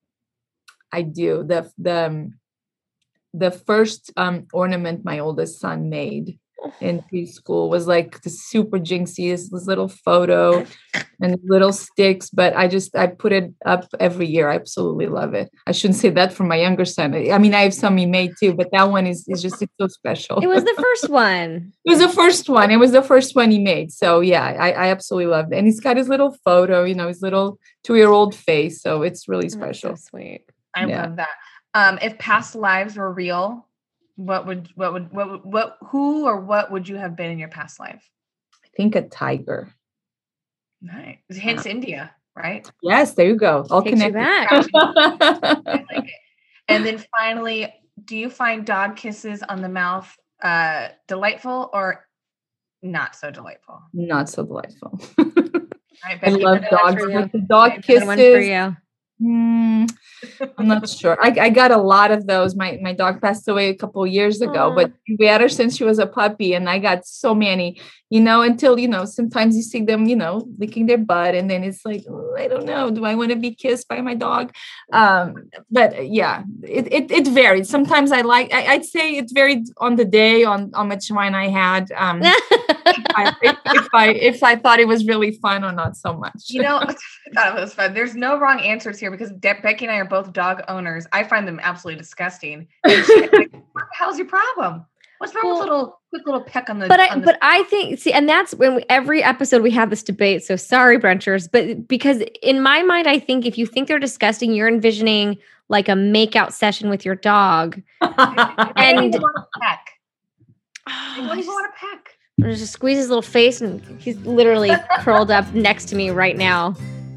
[SPEAKER 3] I do. The, the, um, the first um, ornament my oldest son made in preschool was like the super jinxy, this, this little photo and little sticks, but I just, I put it up every year. I absolutely love it. I shouldn't say that for my younger son. I mean, I have some he made too, but that one is, is just, it's so special.
[SPEAKER 1] It was the first one.
[SPEAKER 3] It was the first one. It was the first one he made. So yeah, I, I absolutely loved it. And he's got his little photo, you know, his little two-year-old face. So it's really special.
[SPEAKER 1] That's so sweet.
[SPEAKER 2] I yeah. love that. Um, if past lives were real, What would, what would, what, would, what, who or what would you have been in your past life?
[SPEAKER 3] I think a tiger.
[SPEAKER 2] Nice. Hence yeah. India, right?
[SPEAKER 3] Yes, there you go. All
[SPEAKER 1] Takes
[SPEAKER 3] connected.
[SPEAKER 2] I like it. And then finally, do you find dog kisses on the mouth uh, delightful or not so delightful?
[SPEAKER 3] Not so delightful.
[SPEAKER 2] I,
[SPEAKER 3] I love dogs. But the dog kisses.
[SPEAKER 1] One for you.
[SPEAKER 3] Mm, I'm not sure. I, I got a lot of those. My my dog passed away a couple of years ago, Aww. But we had her since she was a puppy, and I got so many, you know, until, you know, sometimes you see them, you know, licking their butt, and then it's like, oh, I don't know, do I want to be kissed by my dog? Um, but yeah, it, it it varied. Sometimes I like, I, I'd say it varied on the day, on how much wine I had. Um, if, I, if, if I if I thought it was really fun or not so much.
[SPEAKER 2] You know, I thought it was fun. There's no wrong answers here because De- Becky and I are both dog owners. I find them absolutely disgusting. And she's like, what the hell's your problem? What's wrong well, with a little quick little peck on the?
[SPEAKER 1] But I
[SPEAKER 2] on the
[SPEAKER 1] but I think see, and that's when we, every episode we have this debate. So sorry, Brunchers, but because in my mind, I think if you think they're disgusting, you're envisioning like a makeout session with your dog.
[SPEAKER 2] and I don't even want a peck. I don't even want a peck.
[SPEAKER 1] I'm just squeeze his little face, and he's literally curled up next to me right now.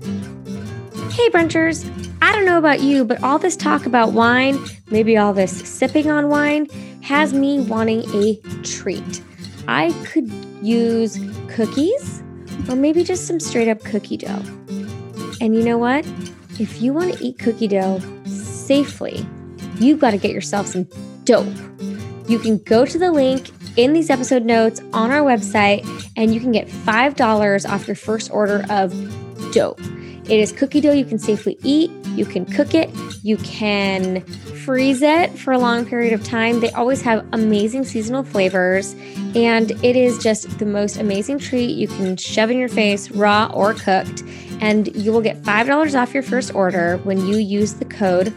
[SPEAKER 1] Hey, Brunchers. I don't know about you, but all this talk about wine, maybe all this sipping on wine, has me wanting a treat. I could use cookies or maybe just some straight up cookie dough. And you know what? If you want to eat cookie dough safely, you've got to get yourself some dope. You can go to the link in these episode notes on our website, and you can get five dollars off your first order of dope. It is cookie dough you can safely eat, You can cook it. You can freeze it for a long period of time. They always have amazing seasonal flavors, and it is just the most amazing treat you can shove in your face, raw or cooked. And you will get five dollars off your first order when you use the code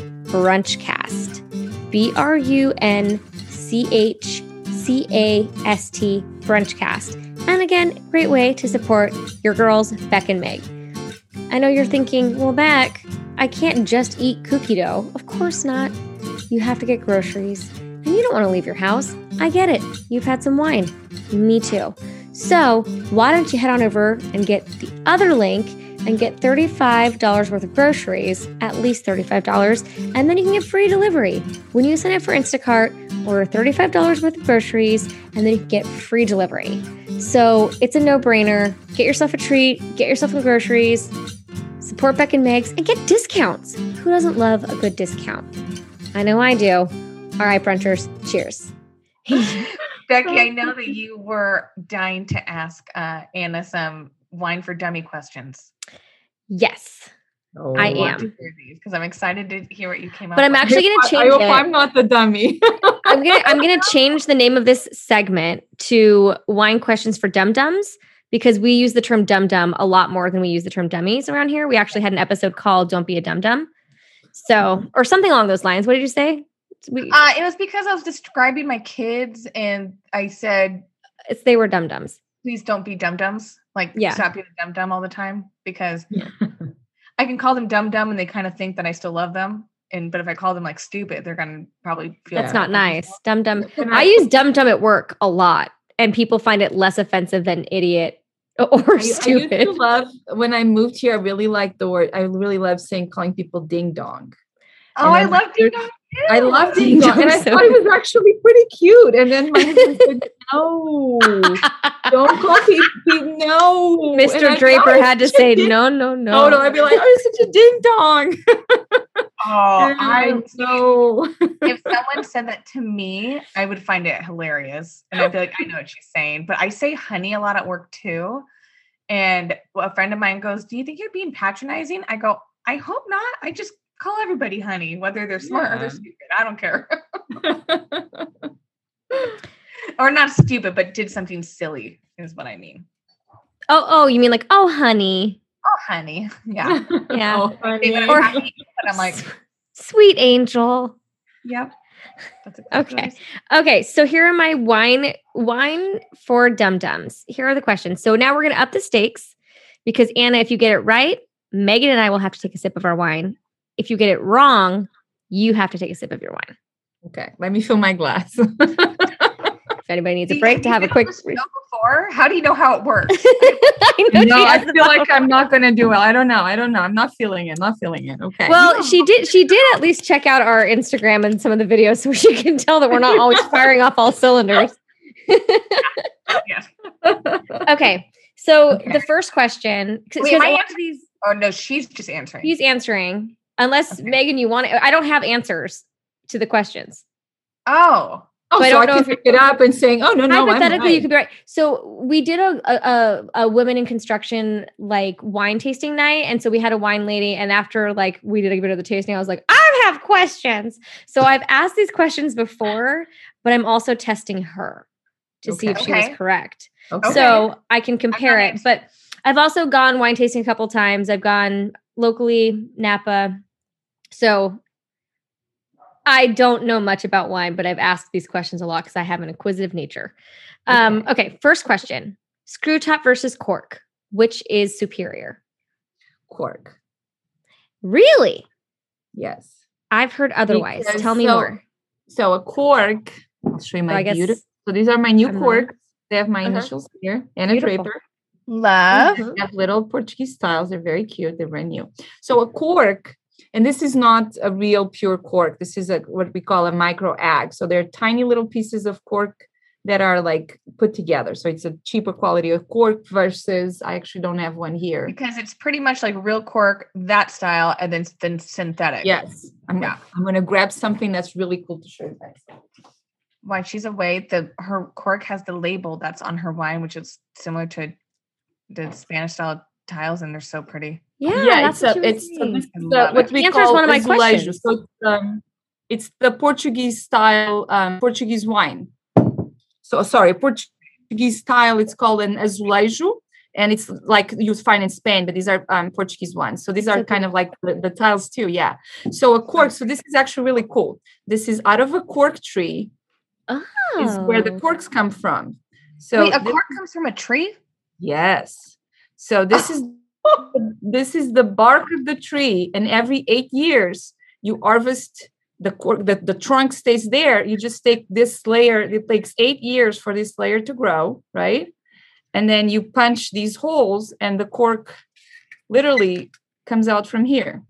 [SPEAKER 1] BRUNCHCAST. B R U N C H C A S T, BRUNCHCAST. And again, great way to support your girls, Beck and Meg. I know you're thinking, well, Beck, I can't just eat cookie dough. Of course not. You have to get groceries, and you don't want to leave your house. I get it. You've had some wine. Me too. So why don't you head on over and get the other link and get thirty-five dollars worth of groceries, at least thirty-five dollars, and then you can get free delivery. When you sign up for Instacart, order thirty-five dollars worth of groceries, and then you can get free delivery. So it's a no-brainer. Get yourself a treat, get yourself some groceries, support Beck and Megs, and get discounts. Who doesn't love a good discount? I know I do. All right, brunchers, cheers.
[SPEAKER 2] Becky, I know that you were dying to ask uh, Anna some wine for dummy questions.
[SPEAKER 1] Yes,
[SPEAKER 3] Oh,
[SPEAKER 1] I am.
[SPEAKER 2] Because I'm excited to hear what you came up
[SPEAKER 1] But I'm
[SPEAKER 2] with.
[SPEAKER 1] actually going to
[SPEAKER 3] I
[SPEAKER 1] change
[SPEAKER 3] hope
[SPEAKER 1] it.
[SPEAKER 3] I'm not the dummy.
[SPEAKER 1] I'm gonna I'm gonna change the name of this segment to Wine Questions for Dum Dums, because we use the term dum dum a lot more than we use the term dummies around here. We actually had an episode called "Don't Be a Dum Dum," so or something along those lines. What did you say? We,
[SPEAKER 2] Uh, it was because I was describing my kids and I said,
[SPEAKER 1] it's, they were dum dums.
[SPEAKER 2] please don't be dum-dums. Like,
[SPEAKER 1] Yeah.
[SPEAKER 2] stop being a dum-dum all the time, because
[SPEAKER 3] Yeah.
[SPEAKER 2] I can call them dum-dum and they kind of think that I still love them. And but if I call them like stupid, they're going to probably feel
[SPEAKER 1] That's
[SPEAKER 3] Yeah.
[SPEAKER 1] not nice. Dum dum.
[SPEAKER 3] Can
[SPEAKER 1] I use dum dum at work a lot, and people find it less offensive than idiot or
[SPEAKER 3] I,
[SPEAKER 1] stupid.
[SPEAKER 3] I used to love, when I moved here, I really liked the word, I really love saying, calling people ding dong.
[SPEAKER 2] Oh,
[SPEAKER 3] And
[SPEAKER 2] I
[SPEAKER 3] then
[SPEAKER 2] love
[SPEAKER 3] there-
[SPEAKER 2] ding-dong.
[SPEAKER 3] I love
[SPEAKER 1] Ding
[SPEAKER 3] ding dong. And I
[SPEAKER 1] dong's so
[SPEAKER 3] thought it was actually pretty cute. And then my husband said, no, don't call people, no. And
[SPEAKER 1] Mister
[SPEAKER 3] I
[SPEAKER 1] Draper
[SPEAKER 3] thought,
[SPEAKER 1] had to
[SPEAKER 3] "Such a
[SPEAKER 1] say
[SPEAKER 3] ding-"
[SPEAKER 1] no, no, no.
[SPEAKER 3] No, no, I'd be like, oh, you're such a ding dong.
[SPEAKER 2] Oh, I
[SPEAKER 3] know.
[SPEAKER 2] if someone said that to me, I would find it hilarious. And I'd be like, I know what she's saying. But I say honey a lot at work too. And a friend of mine goes, do you think you're being patronizing? I go, I hope not. I just call everybody honey, whether they're smart or
[SPEAKER 3] Yeah.
[SPEAKER 2] they're stupid. I don't care. Or not stupid, but did something silly is what I mean.
[SPEAKER 1] Oh, oh, you mean like, oh, honey.
[SPEAKER 2] Oh, honey. Yeah.
[SPEAKER 1] Yeah.
[SPEAKER 3] Oh,
[SPEAKER 2] They
[SPEAKER 3] honey.
[SPEAKER 2] would
[SPEAKER 1] Or-
[SPEAKER 2] have happy, but I'm like,
[SPEAKER 1] Sweet angel.
[SPEAKER 2] yep. That's exactly
[SPEAKER 1] Okay.
[SPEAKER 2] what I said.
[SPEAKER 1] Okay, so here are my wine wine for dum dums. Here are the questions. So now we're going to up the stakes, because Anna, if you get it right, Megan and I will have to take a sip of our wine. If you get it wrong, you have to take a sip of your wine.
[SPEAKER 3] Okay, let me fill my glass.
[SPEAKER 1] If anybody needs a break to have a quick.
[SPEAKER 2] Know before? How do you know how it works?
[SPEAKER 1] I know
[SPEAKER 3] No,
[SPEAKER 1] she
[SPEAKER 3] I
[SPEAKER 1] has the
[SPEAKER 3] feel like
[SPEAKER 1] bottle.
[SPEAKER 3] I'm not going to do it. I don't know. I don't know. I'm not feeling it. Not feeling it. Okay.
[SPEAKER 1] Well, she did. She did at least check out our Instagram and some of the videos, so she can tell that we're not always firing off all cylinders.
[SPEAKER 2] Yes.
[SPEAKER 1] Okay, so
[SPEAKER 3] Okay.
[SPEAKER 1] the first question, because
[SPEAKER 2] Wait, am I
[SPEAKER 1] a lot of
[SPEAKER 2] answering?
[SPEAKER 1] these
[SPEAKER 2] Oh no, she's just answering.
[SPEAKER 1] he's answering, unless
[SPEAKER 2] Okay.
[SPEAKER 1] Megan, you want it. I don't have answers to the questions.
[SPEAKER 2] Oh.
[SPEAKER 3] oh,
[SPEAKER 1] so I
[SPEAKER 3] so
[SPEAKER 1] don't
[SPEAKER 3] I
[SPEAKER 1] know
[SPEAKER 3] can
[SPEAKER 1] if
[SPEAKER 3] pick it up and saying, oh, no, no, I'm
[SPEAKER 1] Hypothetically, you
[SPEAKER 3] right.
[SPEAKER 1] could be right. So we did a, a a a women in construction like wine tasting night, and so we had a wine lady. And after like we did a bit of the tasting, I was like, I have questions. So I've asked these questions before, but I'm also testing her to see if
[SPEAKER 3] Okay.
[SPEAKER 1] she
[SPEAKER 2] Okay.
[SPEAKER 1] was correct.
[SPEAKER 3] Okay.
[SPEAKER 1] So I can compare
[SPEAKER 2] not
[SPEAKER 1] it. But I've also gone wine tasting a couple times. I've gone locally, Napa. So I don't know much about wine, but I've asked these questions a lot because I have an inquisitive nature. Um, okay, first question. Screw top versus cork. Which is superior?
[SPEAKER 3] Cork.
[SPEAKER 1] Really?
[SPEAKER 3] Yes.
[SPEAKER 1] I've heard otherwise.
[SPEAKER 3] Because
[SPEAKER 1] Tell me
[SPEAKER 3] so-
[SPEAKER 1] more.
[SPEAKER 3] So a cork, I'll show you
[SPEAKER 1] So
[SPEAKER 3] my
[SPEAKER 1] I guess
[SPEAKER 3] beautiful. So these are my new
[SPEAKER 1] I'm not-
[SPEAKER 3] corks. They have my
[SPEAKER 2] Uh-huh.
[SPEAKER 3] initials here. Anna
[SPEAKER 1] Beautiful.
[SPEAKER 3] Draper.
[SPEAKER 2] Love.
[SPEAKER 1] Mhm.
[SPEAKER 3] They have little Portuguese styles. They're very cute. They're brand new. So a cork, and this is not a real pure cork. This is a what we call a micro ag. So they're tiny little pieces of cork that are like put together. So it's a cheaper quality of cork versus I actually don't have one here.
[SPEAKER 2] Because it's pretty much like real cork, that style, and then, then synthetic.
[SPEAKER 3] Yes. I'm
[SPEAKER 2] Yeah.
[SPEAKER 3] I'm gonna grab something that's really cool to show you guys.
[SPEAKER 2] While she's away, the her cork has the label that's on her wine, which is similar to the Spanish style tiles and they're so pretty.
[SPEAKER 1] Yeah,
[SPEAKER 3] yeah,
[SPEAKER 1] that's
[SPEAKER 3] it's
[SPEAKER 1] what
[SPEAKER 3] a,
[SPEAKER 1] she was
[SPEAKER 3] it's a,
[SPEAKER 1] saying.
[SPEAKER 3] this is
[SPEAKER 2] I
[SPEAKER 3] the,
[SPEAKER 2] love
[SPEAKER 3] what
[SPEAKER 2] it.
[SPEAKER 3] we
[SPEAKER 1] Answers
[SPEAKER 3] call
[SPEAKER 1] one of my
[SPEAKER 3] azulejo.
[SPEAKER 1] questions.
[SPEAKER 3] So it's, um, it's the Portuguese style, um, Portuguese wine. So sorry, Portuguese style. It's called an azulejo, and it's like you find in Spain, but these are um, Portuguese ones. So these are
[SPEAKER 1] So
[SPEAKER 3] kind of like the, the tiles too. Yeah. So a cork. So this is actually really cool. This is out of a cork tree.
[SPEAKER 1] Oh,
[SPEAKER 3] Is where the corks come from. So
[SPEAKER 2] Wait, a
[SPEAKER 3] this-
[SPEAKER 2] cork comes from a tree?
[SPEAKER 3] yes. So this is this is the bark of the tree, and every eight years you harvest the cork. The, the trunk stays there. You just take this layer. It takes eight years for this layer to grow, right? And then you punch these holes, and the cork literally comes out from here.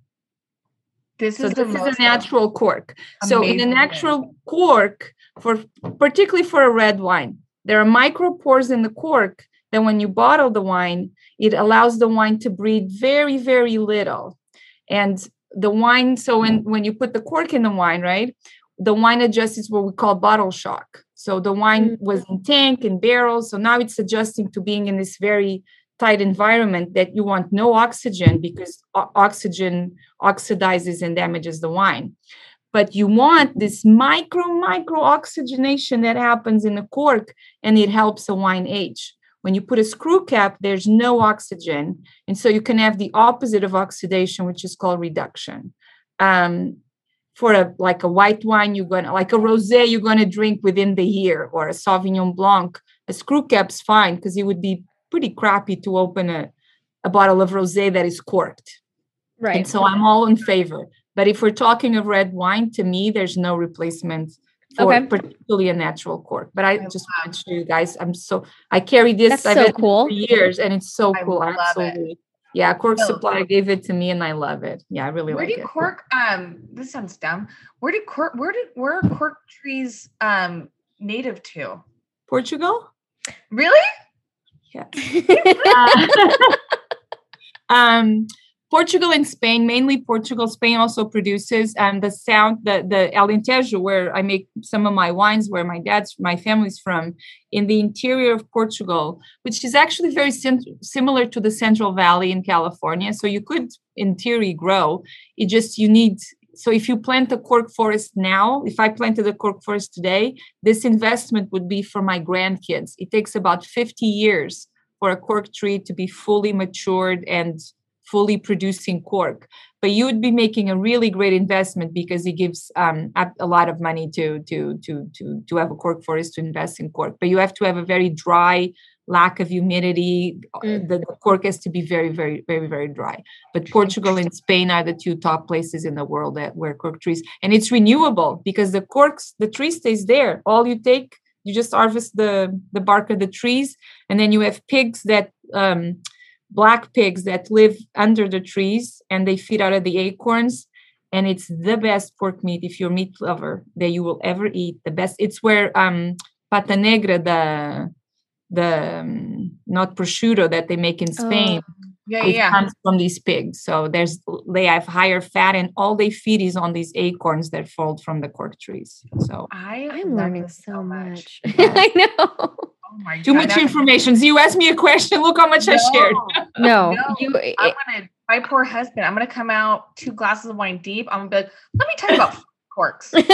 [SPEAKER 2] This
[SPEAKER 3] So
[SPEAKER 2] is the
[SPEAKER 3] this is
[SPEAKER 2] most
[SPEAKER 3] a natural cork. So in a
[SPEAKER 2] amazing
[SPEAKER 3] natural cork, for particularly for a red wine, there are micro pores in the cork that when you bottle the wine, it allows the wine to breathe very, very little. And the wine, so when, when you put the cork in the wine, right, the wine adjusts what we call bottle shock. So the wine
[SPEAKER 1] Mm.
[SPEAKER 3] was in tank and barrels. So now it's adjusting to being in this very tight environment that you want no oxygen, because o- oxygen oxidizes and damages the wine. But you want this micro, micro oxygenation that happens in the cork, and it helps a wine age. When you put a screw cap, there's no oxygen. And so you can have the opposite of oxidation, which is called reduction. Um, for a like a white wine, you're gonna like a rosé, you're gonna drink within the year, or a Sauvignon Blanc. A screw cap's fine, because it would be pretty crappy to open a, a bottle of rosé that is corked.
[SPEAKER 1] right.
[SPEAKER 3] And so I'm all in favor. But if we're talking of red wine, to me, there's no replacement for
[SPEAKER 1] Okay.
[SPEAKER 3] particularly a natural cork. But I
[SPEAKER 2] I
[SPEAKER 3] just
[SPEAKER 2] love
[SPEAKER 3] want to show you guys, I'm so, I carry this.
[SPEAKER 1] That's
[SPEAKER 3] I've
[SPEAKER 1] so
[SPEAKER 3] had it
[SPEAKER 1] cool.
[SPEAKER 3] for years, and it's so
[SPEAKER 2] I
[SPEAKER 3] cool.
[SPEAKER 2] love it.
[SPEAKER 3] Absolutely. Yeah, Cork
[SPEAKER 2] So-
[SPEAKER 3] Supply gave it to me, and I love it. Yeah, I really
[SPEAKER 2] Where
[SPEAKER 3] like
[SPEAKER 2] do
[SPEAKER 3] it.
[SPEAKER 2] cork um this sounds dumb. Where did cork where did where are cork trees um native to?
[SPEAKER 3] Portugal?
[SPEAKER 2] Really?
[SPEAKER 3] Yeah. Uh, um, Portugal and Spain, mainly Portugal. Spain also produces um, the sound, the the Alentejo, where I make some of my wines, where my dad's, my family's from, in the interior of Portugal, which is actually very sim- similar to the Central Valley in California. So you could, in theory, grow. It just, you need, so if you plant a cork forest now, if I planted a cork forest today, this investment would be for my grandkids. It takes about fifty years for a cork tree to be fully matured and fully producing cork. But you would be making a really great investment, because it gives um, a, a lot of money to, to, to, to, to have a cork forest, to invest in cork. But you have to have a very dry, lack of humidity.
[SPEAKER 1] Mm.
[SPEAKER 3] The, the cork has to be very, very, very, very dry. But Portugal and Spain are the two top places in the world that where cork trees, and it's renewable, because the corks, the tree stays there. All you take, you just harvest the, the bark of the trees, and then you have pigs that, um, black pigs that live under the trees, and they feed out of the acorns. And it's the best pork meat, if you're a meat lover, that you will ever eat. The best. It's where um, pata negra, the the um, not prosciutto that they make in Spain,
[SPEAKER 2] Yeah,
[SPEAKER 3] it
[SPEAKER 2] yeah.
[SPEAKER 3] comes from these pigs. So there's they have higher fat, and all they feed is on these acorns that fall from the cork trees. So
[SPEAKER 2] I
[SPEAKER 1] I'm
[SPEAKER 2] love
[SPEAKER 1] learning
[SPEAKER 2] this
[SPEAKER 1] so much.
[SPEAKER 3] Yeah.
[SPEAKER 1] I know.
[SPEAKER 2] Oh my
[SPEAKER 3] too
[SPEAKER 2] God,
[SPEAKER 3] much
[SPEAKER 2] that's-
[SPEAKER 3] information. So you asked me a question. Look how much I shared.
[SPEAKER 1] No,
[SPEAKER 2] No,
[SPEAKER 1] you.
[SPEAKER 2] I'm
[SPEAKER 1] It,
[SPEAKER 2] gonna my poor husband. I'm gonna come out two glasses of wine deep. I'm gonna be like, let me tell you about corks. Good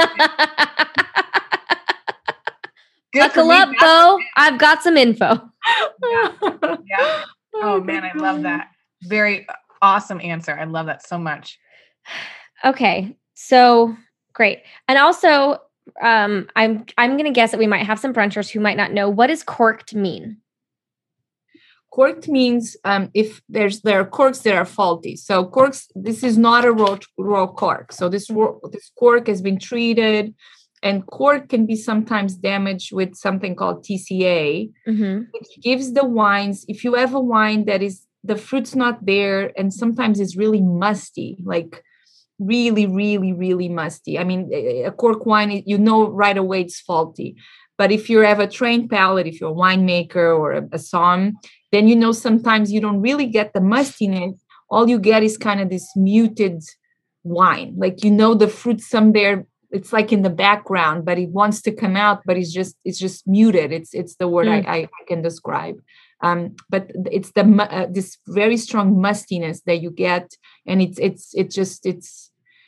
[SPEAKER 2] for
[SPEAKER 1] buckle
[SPEAKER 2] me,
[SPEAKER 1] up,
[SPEAKER 2] that's-
[SPEAKER 1] Bo. I've got some info.
[SPEAKER 2] Yeah. Oh man, I love that. Very awesome answer. I love that so much.
[SPEAKER 1] Okay, so great, and also, um, I'm I'm gonna guess that we might have some brunchers who might not know what does corked mean.
[SPEAKER 3] Corked means um, if there's there are corks that are faulty. So corks, this is not a raw, raw cork. So this raw, this cork has been treated, and cork can be sometimes damaged with something called T C A,
[SPEAKER 1] Mm-hmm.
[SPEAKER 3] which gives the wines. If you have a wine that is the fruit's not there, and sometimes it's really musty, like really, really, really musty. I mean, a cork wine, you know right away it's faulty. But if you have a trained palate, if you're a winemaker or a, a som, then you know sometimes you don't really get the mustiness. All you get is kind of this muted wine. Like, you know, the fruit somewhere, it's like in the background, but it wants to come out, but it's just it's just muted. It's it's the word
[SPEAKER 1] Mm.
[SPEAKER 3] I, I, I can describe. Um, but it's the uh, this very strong mustiness that you get, and it's it's it's just it's.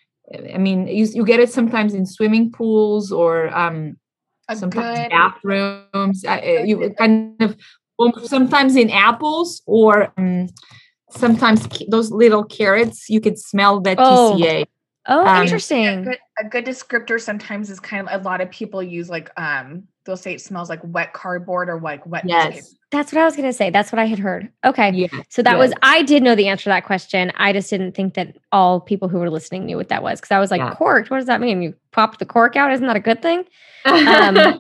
[SPEAKER 3] I mean, you you get it sometimes in swimming pools or um, sometimes good, bathrooms. Uh, you kind of sometimes in apples or um, sometimes those little carrots. You could smell that
[SPEAKER 1] oh.
[SPEAKER 3] T C A.
[SPEAKER 1] Oh, um, interesting.
[SPEAKER 2] A good, a good descriptor sometimes is kind of a lot of people use like um they'll say it smells like wet cardboard or like wet
[SPEAKER 3] yes.
[SPEAKER 2] newspaper.
[SPEAKER 1] That's what I was going to say. That's what I had heard. Okay.
[SPEAKER 3] Yes.
[SPEAKER 1] So that
[SPEAKER 3] yes.
[SPEAKER 1] was, I did know the answer to that question. I just didn't think that all people who were listening knew what that was. Cause I was like, yeah. corked. What does that mean? You popped the cork out. Isn't that a good thing? Um,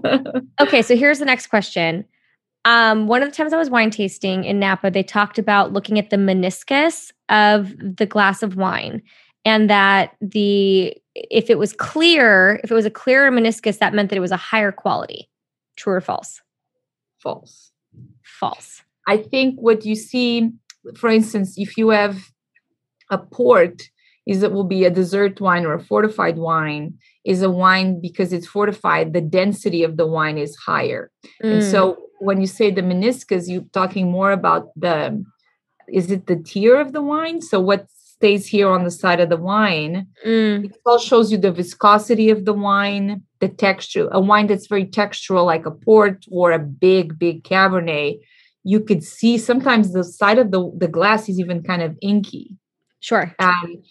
[SPEAKER 1] okay. So here's the next question. Um, one of the times I was wine tasting in Napa, they talked about looking at the meniscus of the glass of wine, and that the, if it was clear, if it was a clearer meniscus, that meant that it was a higher quality. True or false?
[SPEAKER 3] False.
[SPEAKER 1] False.
[SPEAKER 3] I think what you see, for instance, if you have a port, is it will be a dessert wine or a fortified wine, is a wine because it's fortified, the density of the wine is higher. Mm. And so when you say the meniscus, you're talking more about the, is it the tier of the wine? So what stays here on the side of the wine, mm. it all shows you the viscosity of the wine, the texture. A wine that's very textural, like a port or a big, big Cabernet, you could see sometimes the side of the, the glass is even kind of inky.
[SPEAKER 1] Sure.
[SPEAKER 3] Um,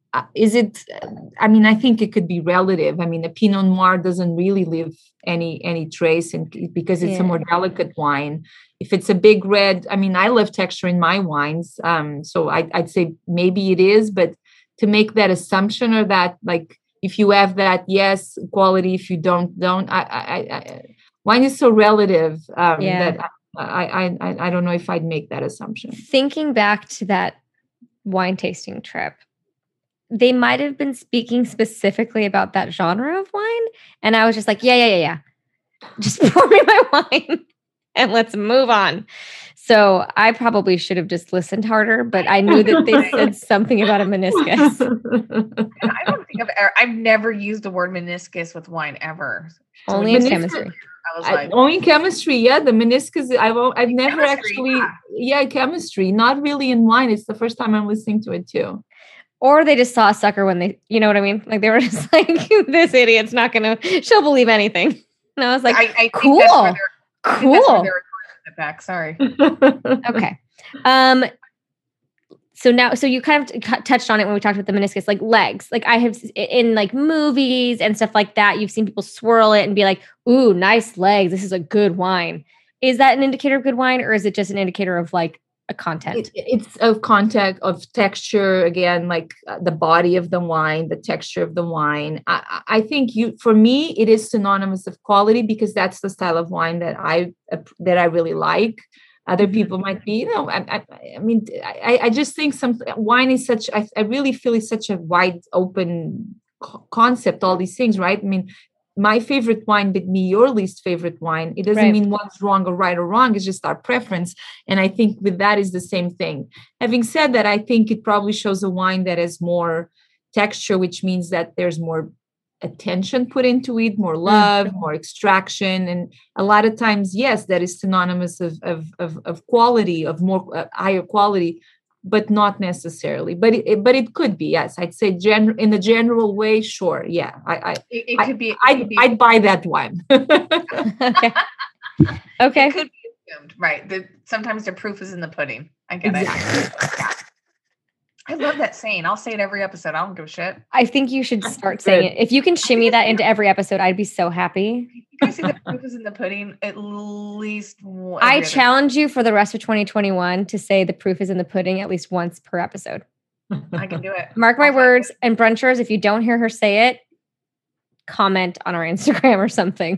[SPEAKER 3] is it, I mean, I think it could be relative. I mean, a Pinot Noir doesn't really leave any, any trace and because it's yeah. a more delicate wine. If it's a big red, I mean, I love texture in my wines. Um, so I, I'd say maybe it is, but to make that assumption or that, like, if you have that, yes, quality. If you don't, don't. I, I, I wine is so relative um, yeah. that I, I, I, I don't know if I'd make that assumption.
[SPEAKER 1] Thinking back to that wine tasting trip, they might have been speaking specifically about that genre of wine, and I was just like, yeah, yeah, yeah, yeah. Just pour me my wine and let's move on. So I probably should have just listened harder, but I knew that they said something about a meniscus.
[SPEAKER 2] I don't think I've ever, I've never used the word meniscus with wine ever.
[SPEAKER 1] So only in meniscus, chemistry.
[SPEAKER 2] I was like,
[SPEAKER 3] I, only in chemistry. Yeah. The meniscus, I've, I've never actually,
[SPEAKER 2] yeah.
[SPEAKER 3] yeah, chemistry, not really in wine. It's the first time I'm listening to it too.
[SPEAKER 1] Or they just saw a sucker when they, you know what I mean? Like they were just like, this idiot's not going to, she'll believe anything. And I was like, I, I cool. Think that's where they're,
[SPEAKER 2] cool. That's where they're it back. Sorry.
[SPEAKER 1] Okay. Um, so now, so you kind of t- touched on it when we talked about the meniscus, like legs. Like I have in like movies and stuff like that, you've seen people swirl it and be like, ooh, nice legs. This is a good wine. Is that an indicator of good wine, or is it just an indicator of like a content?
[SPEAKER 3] It, it's of content, of texture. Again, like uh, the body of the wine, the texture of the wine. I, I think you, for me, it is synonymous of quality because that's the style of wine that I uh, that I really like. Other people might be, you know, I, I, I mean, I, I just think some wine is such, I, I really feel it's such a wide open co- concept, all these things, right? I mean, my favorite wine would be your least favorite wine. It doesn't right. mean one's wrong or right or wrong. It's just our preference. And I think with that is the same thing. Having said that, I think it probably shows a wine that has more texture, which means that there's more attention put into it, more love, mm-hmm. more extraction. And a lot of times, yes, that is synonymous of, of, of, of quality, of more uh, higher quality, but not necessarily. But it, but it could be, yes. I'd say gen- in a general way, sure. Yeah, I, I
[SPEAKER 2] it, it could
[SPEAKER 3] I,
[SPEAKER 2] be. It
[SPEAKER 3] I'd,
[SPEAKER 2] could be.
[SPEAKER 3] I'd buy that wine.
[SPEAKER 1] Okay. Okay.
[SPEAKER 2] It could be assumed, right? The, sometimes the proof is in the pudding. I get exactly. it. Yeah. I love that saying. I'll say it every episode. I don't give a shit.
[SPEAKER 1] I think you should start saying it. If you can shimmy that into every episode, I'd be so happy.
[SPEAKER 2] You guys see the proof is in the pudding at least one.
[SPEAKER 1] I challenge you for the rest of twenty twenty-one to say the proof is in the pudding at least once per episode.
[SPEAKER 2] I can do it.
[SPEAKER 1] Mark my words. And brunchers, if you don't hear her say it, comment on our Instagram or something.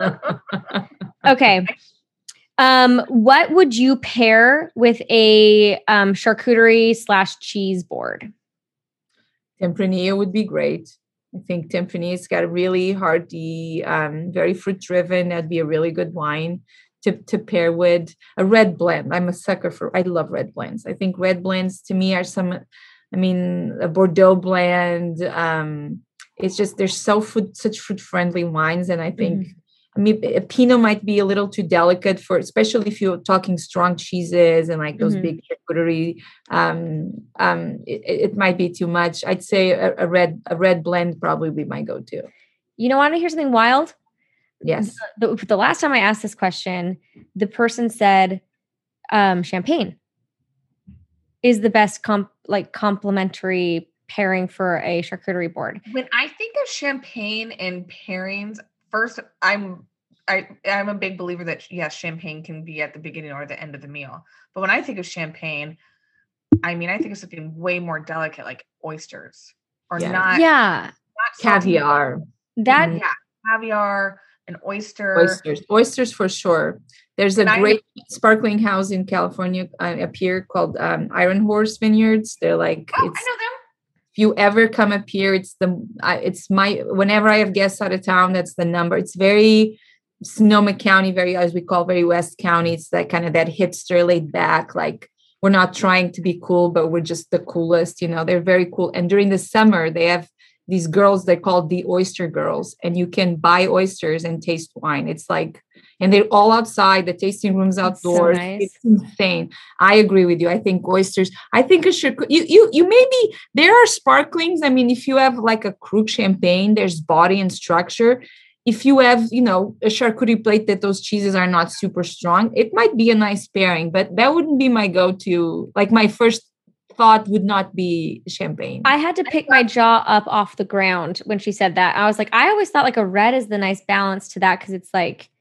[SPEAKER 1] Okay. Um, what would you pair with a um, charcuterie slash cheese board?
[SPEAKER 3] Tempranillo would be great. I think Tempranillo's got a really hearty, um, very fruit driven. That'd be a really good wine to, to pair with a red blend. I'm a sucker for, I love red blends. I think red blends to me are some, I mean, a Bordeaux blend. Um, it's just, they're so food, such fruit friendly wines. And I think, mm-hmm. I mean, a Pinot might be a little too delicate for, especially if you're talking strong cheeses and like those mm-hmm. big charcuterie. Um, um, it, it might be too much. I'd say a, a red a red blend probably be my go-to.
[SPEAKER 1] You know, want to hear something wild?
[SPEAKER 3] Yes.
[SPEAKER 1] The, the, the last time I asked this question, the person said um, champagne is the best comp like complementary pairing for a charcuterie board.
[SPEAKER 2] When I think of champagne and pairings, first I'm I I'm a big believer that yes, champagne can be at the beginning or the end of the meal. But when I think of champagne, I mean I think of something way more delicate like oysters or
[SPEAKER 3] yeah.
[SPEAKER 2] not
[SPEAKER 1] yeah
[SPEAKER 2] not
[SPEAKER 3] caviar.
[SPEAKER 1] That
[SPEAKER 2] mm-hmm. yeah, caviar, an oyster.
[SPEAKER 3] Oysters. Oysters for sure. There's a and great I, sparkling house in California uh, up here called um, Iron Horse Vineyards. They're like
[SPEAKER 2] oh,
[SPEAKER 3] it's
[SPEAKER 2] I know them.
[SPEAKER 3] If you ever come up here, it's the uh, it's my whenever I have guests out of town, that's the number. It's very Sonoma County, very as we call very West County. It's that kind of that hipster, laid back, like we're not trying to be cool, but we're just the coolest. You know, they're very cool. And during the summer, they have these girls they're called the Oyster Girls, and you can buy oysters and taste wine. It's like, and they're all outside. The tasting room's outdoors.
[SPEAKER 1] So nice.
[SPEAKER 3] It's insane. I agree with you. I think oysters. I think a should you you you maybe there are sparklings. I mean, if you have like a Krug champagne, there's body and structure. If you have, you know, a charcuterie plate that those cheeses are not super strong, it might be a nice pairing. But that wouldn't be my go-to. Like my first thought would not be champagne.
[SPEAKER 1] I had to pick my jaw up off the ground when she said that. I was like, I always thought like a red is the nice balance to that because it's like.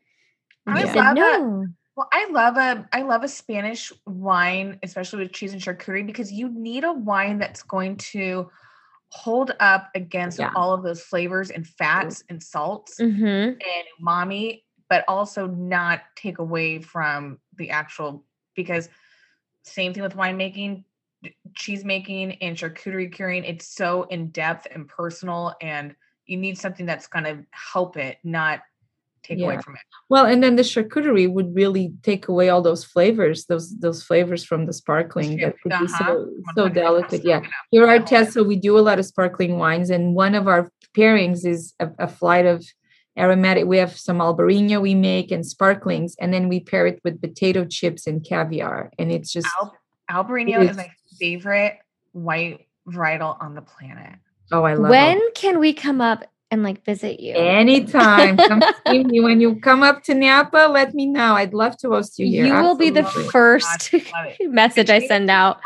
[SPEAKER 2] I
[SPEAKER 1] yeah.
[SPEAKER 2] love
[SPEAKER 1] no.
[SPEAKER 2] a, well, I love a I love a Spanish wine, especially with cheese and charcuterie, because you need a wine that's going to hold up against
[SPEAKER 3] yeah.
[SPEAKER 2] all of those flavors and fats and salts
[SPEAKER 1] mm-hmm.
[SPEAKER 2] and umami, but also not take away from the actual, because same thing with winemaking, cheese making and charcuterie curing, it's so in depth and personal, and you need something that's going to help it, not take yeah. away from it.
[SPEAKER 3] Well, and then the charcuterie would really take away all those flavors, those those flavors from the sparkling that could uh-huh. be so so delicate. Yeah, here at Tessa, we do a lot of sparkling wines, and one of our pairings is a, a flight of aromatic. We have some Albarino we make and sparklings, and then we pair it with potato chips and caviar, and it's just
[SPEAKER 2] Al- Albarino is, is my favorite white varietal on the planet.
[SPEAKER 3] Oh, I love
[SPEAKER 1] when
[SPEAKER 3] it.
[SPEAKER 1] Can we come up and like visit you?
[SPEAKER 3] Anytime. Come see me. When you come up to Napa, let me know. I'd love to host you here.
[SPEAKER 1] You will Absolutely. Be the first message I send out.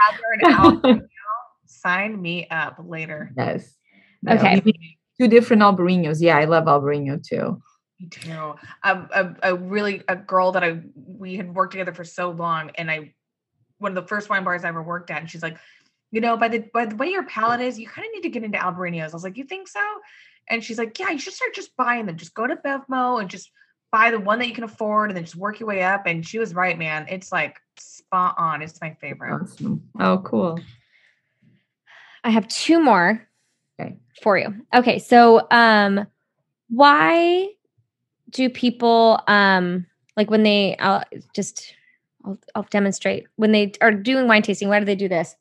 [SPEAKER 2] Sign me up later.
[SPEAKER 3] Yes.
[SPEAKER 1] Okay.
[SPEAKER 3] Two different Albarinos. Yeah, I love Albarino too.
[SPEAKER 2] Me too. Um, a, a really a girl that I we had worked together for so long, and I one of the first wine bars I ever worked at, and she's like, you know, by the by the way your palate is, you kind of need to get into Albarinos. I was like, you think so? And she's like, yeah, you should start just buying them. Just go to Bevmo and just buy the one that you can afford and then just work your way up. And she was right, man. It's like spot on. It's my favorite.
[SPEAKER 3] Awesome. Oh, cool.
[SPEAKER 1] I have two more
[SPEAKER 3] okay.
[SPEAKER 1] for you. Okay. So um, why do people, um, like when they, I'll just, I'll, I'll demonstrate. When they are doing wine tasting, why do they do this?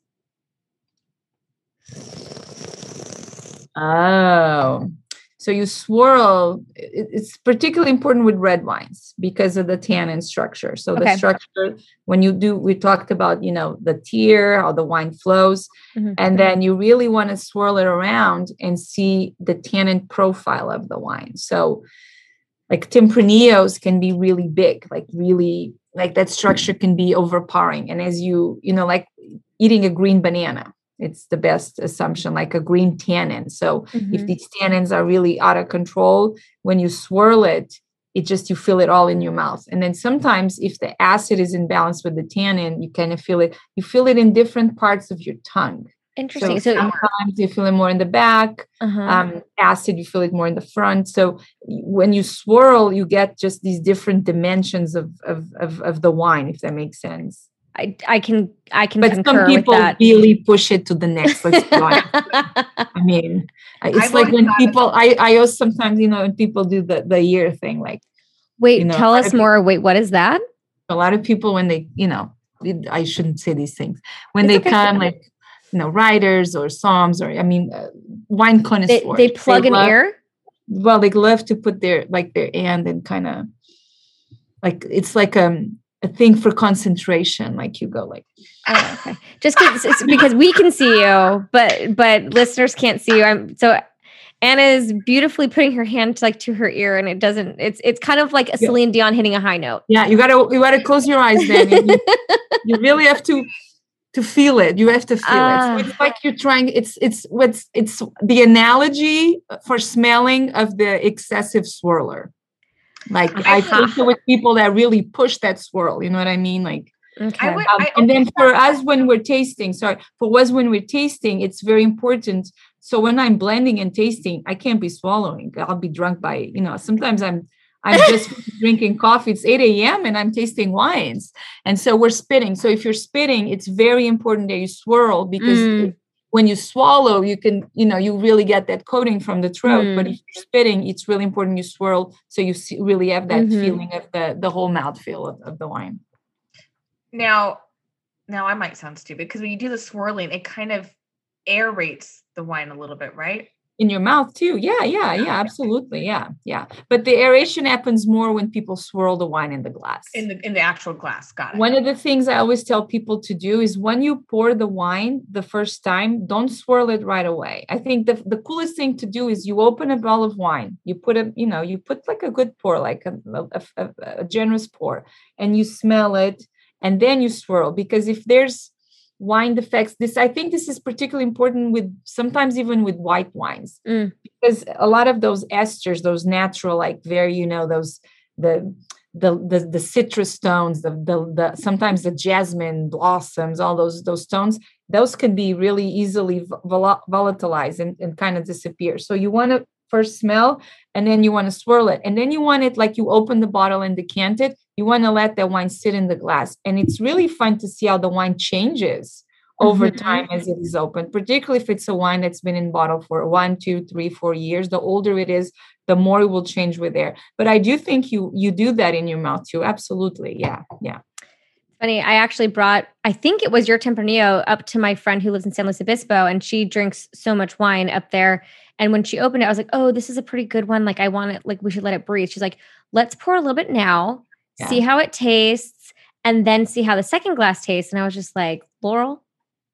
[SPEAKER 3] Oh, so you swirl. It's particularly important with red wines because of the tannin structure. So okay. the structure, when you do, we talked about, you know, the tier, how the wine flows, mm-hmm. and then you really want to swirl it around and see the tannin profile of the wine. So like Tempranillos can be really big, like really, like that structure can be overpowering. And as you, you know, like eating a green banana, it's the best assumption, like a green tannin. So mm-hmm. if these tannins are really out of control, when you swirl it, it just, you feel it all in your mouth. And then sometimes if the acid is in balance with the tannin, you kind of feel it, you feel it in different parts of your tongue.
[SPEAKER 1] Interesting.
[SPEAKER 3] So,
[SPEAKER 1] so
[SPEAKER 3] sometimes you feel it more in the back,
[SPEAKER 1] uh-huh.
[SPEAKER 3] um, acid, you feel it more in the front. So when you swirl, you get just these different dimensions of, of, of, of the wine, if that makes sense.
[SPEAKER 1] I, I can I can
[SPEAKER 3] but
[SPEAKER 1] concur
[SPEAKER 3] some people
[SPEAKER 1] with that.
[SPEAKER 3] Really push it to the next. Let's be honest. I mean, it's I've like when people I I also sometimes, you know, when people do the the year thing, like
[SPEAKER 1] wait,
[SPEAKER 3] you know,
[SPEAKER 1] tell us more. Wait, what is that?
[SPEAKER 3] A lot of people when they, you know, I shouldn't say these things when
[SPEAKER 1] it's
[SPEAKER 3] they
[SPEAKER 1] okay.
[SPEAKER 3] come, like you know, writers or psalms or I mean, uh, wine connoisseurs.
[SPEAKER 1] They, they plug they an love, ear.
[SPEAKER 3] well, they love to put their like their hand and kind of like it's like um, a thing for concentration. Like you go like,
[SPEAKER 1] oh, okay. Just cause it's because we can see you, but but listeners can't see you. I'm so Anna is beautifully putting her hand to, like to her ear, and it doesn't. It's it's kind of like a
[SPEAKER 3] yeah.
[SPEAKER 1] Celine Dion hitting a high note.
[SPEAKER 3] Yeah, you gotta you gotta close your eyes then. You, you really have to. To feel it, you have to feel uh, it. So it's like you're trying. It's it's what's it's the analogy for smelling of the excessive swirler. Like uh-huh. I think with people that really push that swirl. You know what I mean? Like,
[SPEAKER 1] okay.
[SPEAKER 3] Um, I, and then for us when we're tasting, sorry, for us when we're tasting, it's very important. So when I'm blending and tasting, I can't be swallowing. I'll be drunk by you know. Sometimes I'm. I'm just drinking coffee. It's eight a.m. and I'm tasting wines. And so we're spitting. So if you're spitting, it's very important that you swirl because mm. when you swallow, you can, you know, you really get that coating from the throat. Mm. But if you're spitting, it's really important you swirl so you see, really have that mm-hmm. feeling of the, the whole mouthfeel of, of the wine.
[SPEAKER 2] Now, now I might sound stupid because when you do the swirling, it kind of aerates the wine a little bit, right?
[SPEAKER 3] In your mouth too. Yeah, yeah, yeah, absolutely. Yeah, yeah. But the aeration happens more when people swirl the wine in the glass.
[SPEAKER 2] In the in the actual glass. Got it.
[SPEAKER 3] One of the things I always tell people to do is when you pour the wine the first time, don't swirl it right away. I think the, the coolest thing to do is you open a bottle of wine, you put a, you know, you put like a good pour, like a, a, a, a generous pour, and you smell it, and then you swirl. Because if there's wine defects, this I think this is particularly important with sometimes even with white wines mm. because a lot of those esters, those natural, like very, you know, those the the the, the citrus stones, the, the the sometimes the jasmine blossoms, all those those stones, those can be really easily vol- volatilized and, and kind of disappear. So you want to first smell, and then you want to swirl it, and then you want it like you open the bottle and decant it. You want to let that wine sit in the glass. And it's really fun to see how the wine changes over mm-hmm. time as it is open, particularly if it's a wine that's been in bottle for one, two, three, four years. The older it is, the more it will change with air. But I do think you you do that in your mouth too. Absolutely. Yeah. Yeah.
[SPEAKER 1] Funny, I actually brought, I think it was your Tempranillo up to my friend who lives in San Luis Obispo, and she drinks so much wine up there. And when she opened it, I was like, oh, this is a pretty good one. Like I want it, like we should let it breathe. She's like, let's pour a little bit now. Yeah. See how it tastes, and then see how the second glass tastes. And I was just like, Laurel,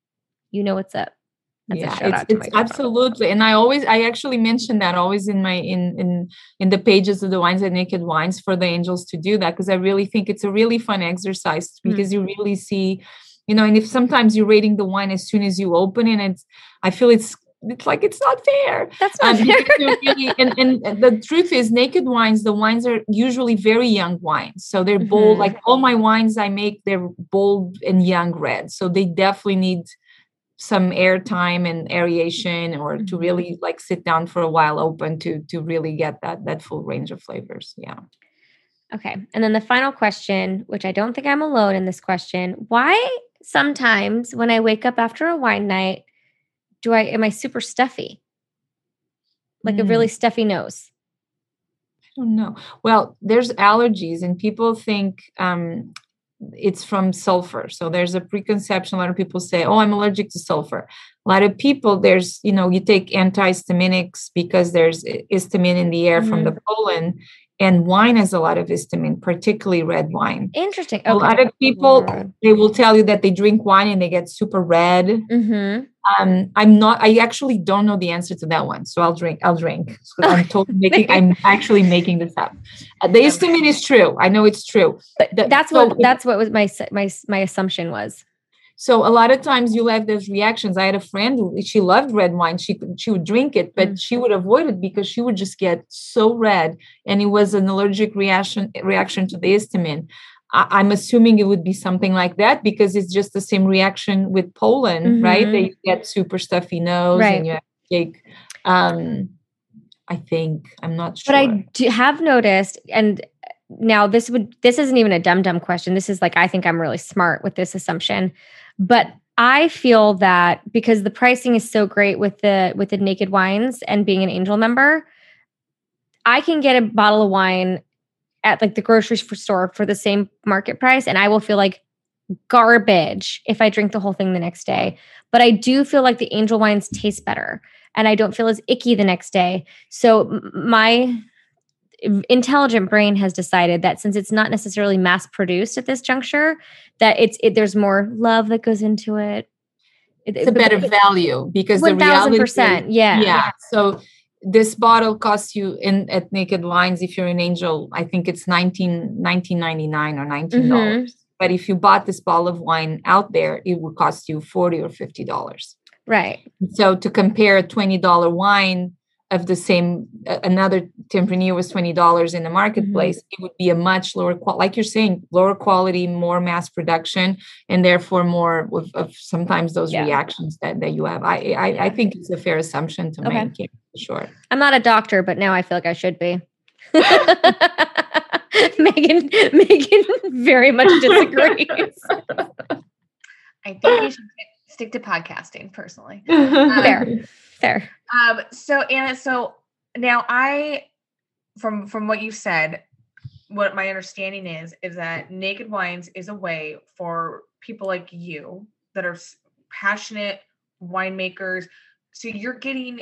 [SPEAKER 1] you know what's up. That's
[SPEAKER 3] yeah, it's, it's absolutely. And I always, I actually mention that always in my, in, in, in the pages of the Wines at Naked Wines for the angels to do that. Cause I really think it's a really fun exercise because mm-hmm. you really see, you know, and if sometimes you're rating the wine as soon as you open it, it's, I feel it's, it's like, it's not fair.
[SPEAKER 1] That's not um, fair.
[SPEAKER 3] Really, and, and the truth is Naked Wines, the wines are usually very young wines. So they're mm-hmm. bold, like all my wines I make, they're bold and young red. So they definitely need some air time and aeration, or mm-hmm. to really like sit down for a while open to, to really get that, that full range of flavors. Yeah.
[SPEAKER 1] Okay. And then the final question, which I don't think I'm alone in this question, why sometimes when I wake up after a wine night, do I, am I super stuffy? Like mm. a really stuffy nose?
[SPEAKER 3] I don't know. Well, there's allergies and people think um, it's from sulfur. So there's a preconception. A lot of people say, oh, I'm allergic to sulfur. A lot of people, there's, you know, you take antihistaminics because there's histamine in the air mm-hmm. from the pollen. And wine has a lot of histamine, particularly red wine.
[SPEAKER 1] Interesting. Okay.
[SPEAKER 3] A lot of people, they will tell you that they drink wine and they get super red. Mm-hmm. Um, I'm not, I actually don't know the answer to that one. So I'll drink, I'll drink. So I'm totally making, I'm actually making this up. Uh, the histamine is true. I know it's true.
[SPEAKER 1] But
[SPEAKER 3] the,
[SPEAKER 1] that's
[SPEAKER 3] so
[SPEAKER 1] what, that's what was my, my, my assumption was.
[SPEAKER 3] So a lot of times you'll have those reactions. I had a friend who, she loved red wine. She she would drink it, but mm. she would avoid it because she would just get so red, and it was an allergic reaction reaction to the histamine. I, I'm assuming it would be something like that because it's just the same reaction with pollen, mm-hmm. right? They get super stuffy nose, right. and you have to take. Um, I think I'm not sure,
[SPEAKER 1] but I do have noticed, and now this would this isn't even a dumb dumb question. This is like I think I'm really smart with this assumption. But I feel that because the pricing is so great with the with the Naked Wines and being an Angel member, I can get a bottle of wine at like the grocery store for the same market price, and I will feel like garbage if I drink the whole thing the next day. But I do feel like the Angel wines taste better. and I don't feel as icky the next day. So my intelligent brain has decided that since it's not necessarily mass produced at this juncture, that it's it, there's more love that goes into it.
[SPEAKER 3] It, it's a better but, value because the reality
[SPEAKER 1] percent, yeah.
[SPEAKER 3] yeah. So this bottle costs you in at Naked Wines, if you're an Angel, I think it's nineteen ninety-nine or nineteen dollars. Mm-hmm. But if you bought this bottle of wine out there, it would cost you forty or fifty dollars.
[SPEAKER 1] Right.
[SPEAKER 3] So to compare a twenty dollars wine of the same, uh, another Tempranillo was twenty dollars in the marketplace, mm-hmm. it would be a much lower quality, like you're saying, lower quality, more mass production, and therefore more of, of sometimes those yeah. reactions that, that you have. I, I I think it's a fair assumption to okay. make, yeah, for sure.
[SPEAKER 1] I'm not a doctor, but now I feel like I should be. Megan, Megan very much disagrees.
[SPEAKER 2] I think you should stick to podcasting personally.
[SPEAKER 1] Um, fair, fair.
[SPEAKER 2] Um, so Anna, so now I, from from what you said, what my understanding is is that Naked Wines is a way for people like you that are passionate winemakers. So you're getting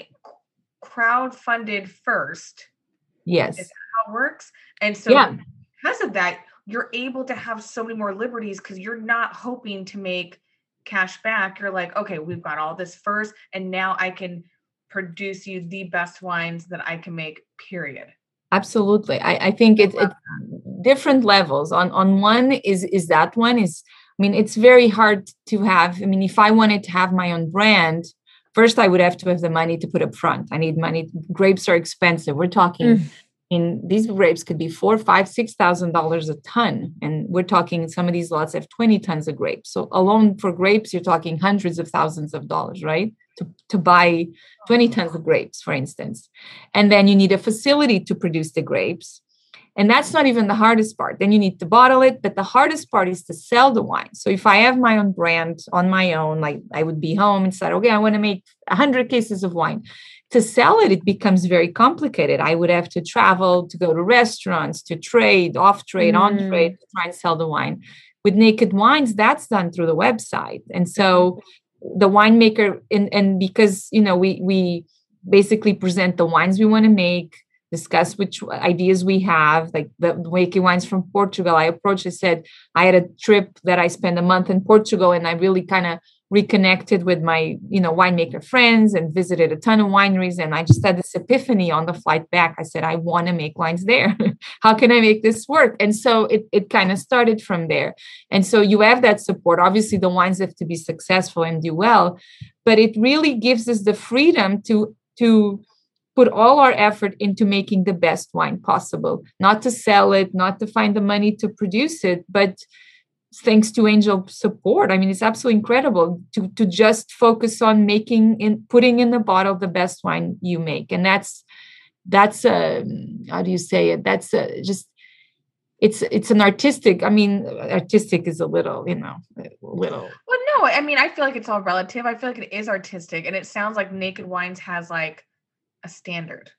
[SPEAKER 2] crowd funded first.
[SPEAKER 3] Yes.
[SPEAKER 2] Is that how it works? And so yeah. because of that, you're able to have so many more liberties because you're not hoping to make cash back. You're like, okay, we've got all this first, and now I can produce you the best wines that I can make, period.
[SPEAKER 3] Absolutely. I, I think it's, it's different levels. On on one is is that one is, I mean, it's very hard to have. I mean, if I wanted to have my own brand, first I would have to have the money to put up front. I need money. Grapes are expensive. We're talking mm. in these grapes could be four, five, six thousand dollars a ton. And we're talking some of these lots have twenty tons of grapes. So alone for grapes, you're talking hundreds of thousands of dollars, right? To, to buy twenty tons of grapes, for instance. And then you need a facility to produce the grapes. And that's not even the hardest part. Then you need to bottle it. But the hardest part is to sell the wine. So if I have my own brand on my own, like I would be home and said, okay, I want to make one hundred cases of wine. To sell it, it becomes very complicated. I would have to travel to go to restaurants, to trade, off trade, mm. on trade, to try and sell the wine. With Naked Wines, that's done through the website. And so the winemaker, and, and because, you know, we we basically present the wines we want to make, discuss which ideas we have, like the Naked Wines from Portugal. I approached, I said, I had a trip that I spent a month in Portugal, and I really kind of reconnected with my, you know, winemaker friends and visited a ton of wineries. And I just had this epiphany on the flight back. I said, I want to make wines there. How can I make this work? And so it, it kind of started from there. And so you have that support. Obviously, the wines have to be successful and do well, but it really gives us the freedom to, to put all our effort into making the best wine possible, not to sell it, not to find the money to produce it, but thanks to Angel support. I mean, it's absolutely incredible to, to just focus on making in putting in the bottle the best wine you make. And that's, that's a, how do you say it? That's a, just, it's, it's an artistic, I mean, artistic is a little, you know, a little.
[SPEAKER 2] Well, no, I mean, I feel like it's all relative. I feel like it is artistic, and it sounds like Naked Wines has like a standard.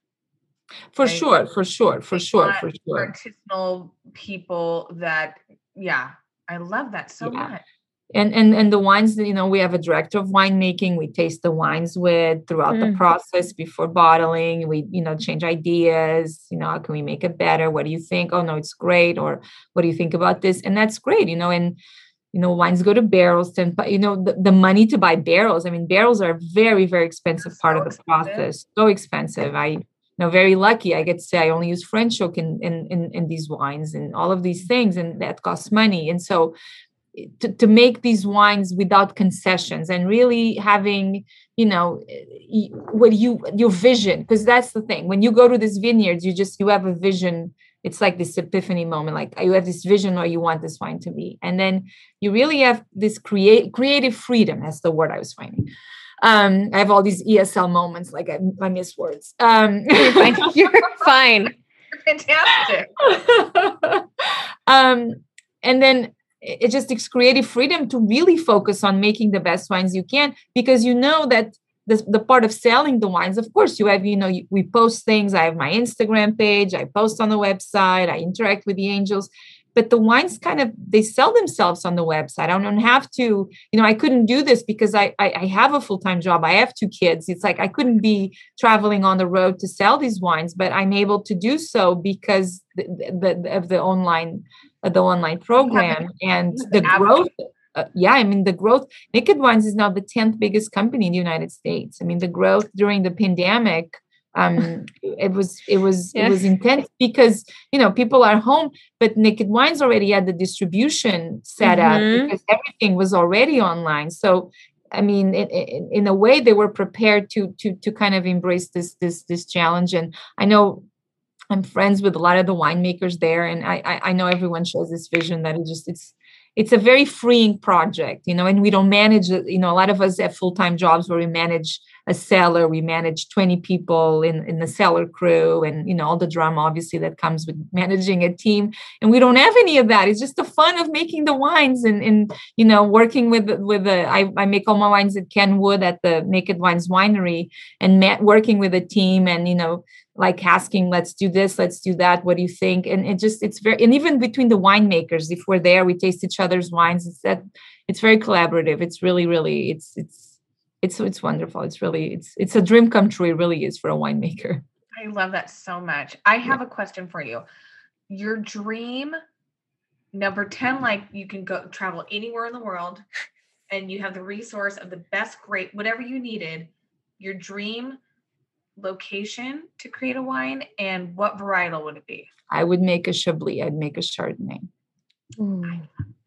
[SPEAKER 3] For right? sure, for sure, for sure, for sure.
[SPEAKER 2] Artisanal people that, yeah. I love that so yeah. much.
[SPEAKER 3] And and and the wines that, you know, we have a director of winemaking. We taste the wines with throughout mm. the process before bottling. We, you know, change ideas. You know, how can we make it better? What do you think? Oh, no, it's great. Or what do you think about this? And that's great, you know, and, you know, wines go to barrels. And, you know, the, the money to buy barrels. I mean, barrels are a very, very expensive that's part so of the expensive. process. So expensive. I You know, very lucky. I get to say I only use French oak in, in, in, in these wines and all of these things, and that costs money. And so to, to make these wines without concessions and really having, you know, what you, your vision, because that's the thing. When you go to these vineyards, you just, you have a vision. It's like this epiphany moment, like you have this vision where you want this wine to be. And then you really have this create creative freedom. That's the word I was finding. Um, I have all these E S L moments, like I, I miss words. Um,
[SPEAKER 1] You're fine. You're fine.
[SPEAKER 2] You're fantastic.
[SPEAKER 3] um, and then it just takes creative freedom to really focus on making the best wines you can, because you know that the, the part of selling the wines, of course, you have, you know, you, we post things. I have my Instagram page. I post on the website. I interact with the angels. but the wines kind of, they sell themselves on the website. I don't have to, you know, I couldn't do this because I, I, I have a full-time job. I have two kids. It's like, I couldn't be traveling on the road to sell these wines, but I'm able to do so because the, the, of the online, uh, the online program and the growth. Uh, yeah, I mean, the growth, Naked Wines is now the tenth biggest company in the United States. I mean, the growth during the pandemic, um, it was, it was, yeah. it was intense because, you know, people are home, but Naked Wines already had the distribution set up mm-hmm. because everything was already online. So, I mean, in, in, in a way they were prepared to, to, to kind of embrace this, this, this challenge. And I know I'm friends with a lot of the winemakers there. And I, I, I know everyone shares this vision that it just, it's, it's a very freeing project, you know, and we don't manage it. You know, a lot of us have full-time jobs where we manage a cellar, we manage twenty people in, in the cellar crew and, you know, all the drama, obviously, that comes with managing a team. And we don't have any of that. It's just the fun of making the wines and, and you know, working with, with the, I, I make all my wines at Kenwood at the Naked Wines Winery and ma- working with a team and, you know, like asking, let's do this, let's do that. What do you think? And it just, it's very, and even between the winemakers, if we're there, we taste each other's wines. It's that, it's very collaborative. It's really, really, it's, it's, it's, it's wonderful. It's really, it's, it's a dream come true. It really is for a winemaker.
[SPEAKER 2] I love that so much. I have yeah. a question for you. Your dream number ten, like you can go travel anywhere in the world and you have the resource of the best grape, whatever you needed, your dream location to create a wine, and what varietal would it be?
[SPEAKER 3] I would make a Chablis. I'd make a Chardonnay.
[SPEAKER 1] Mm.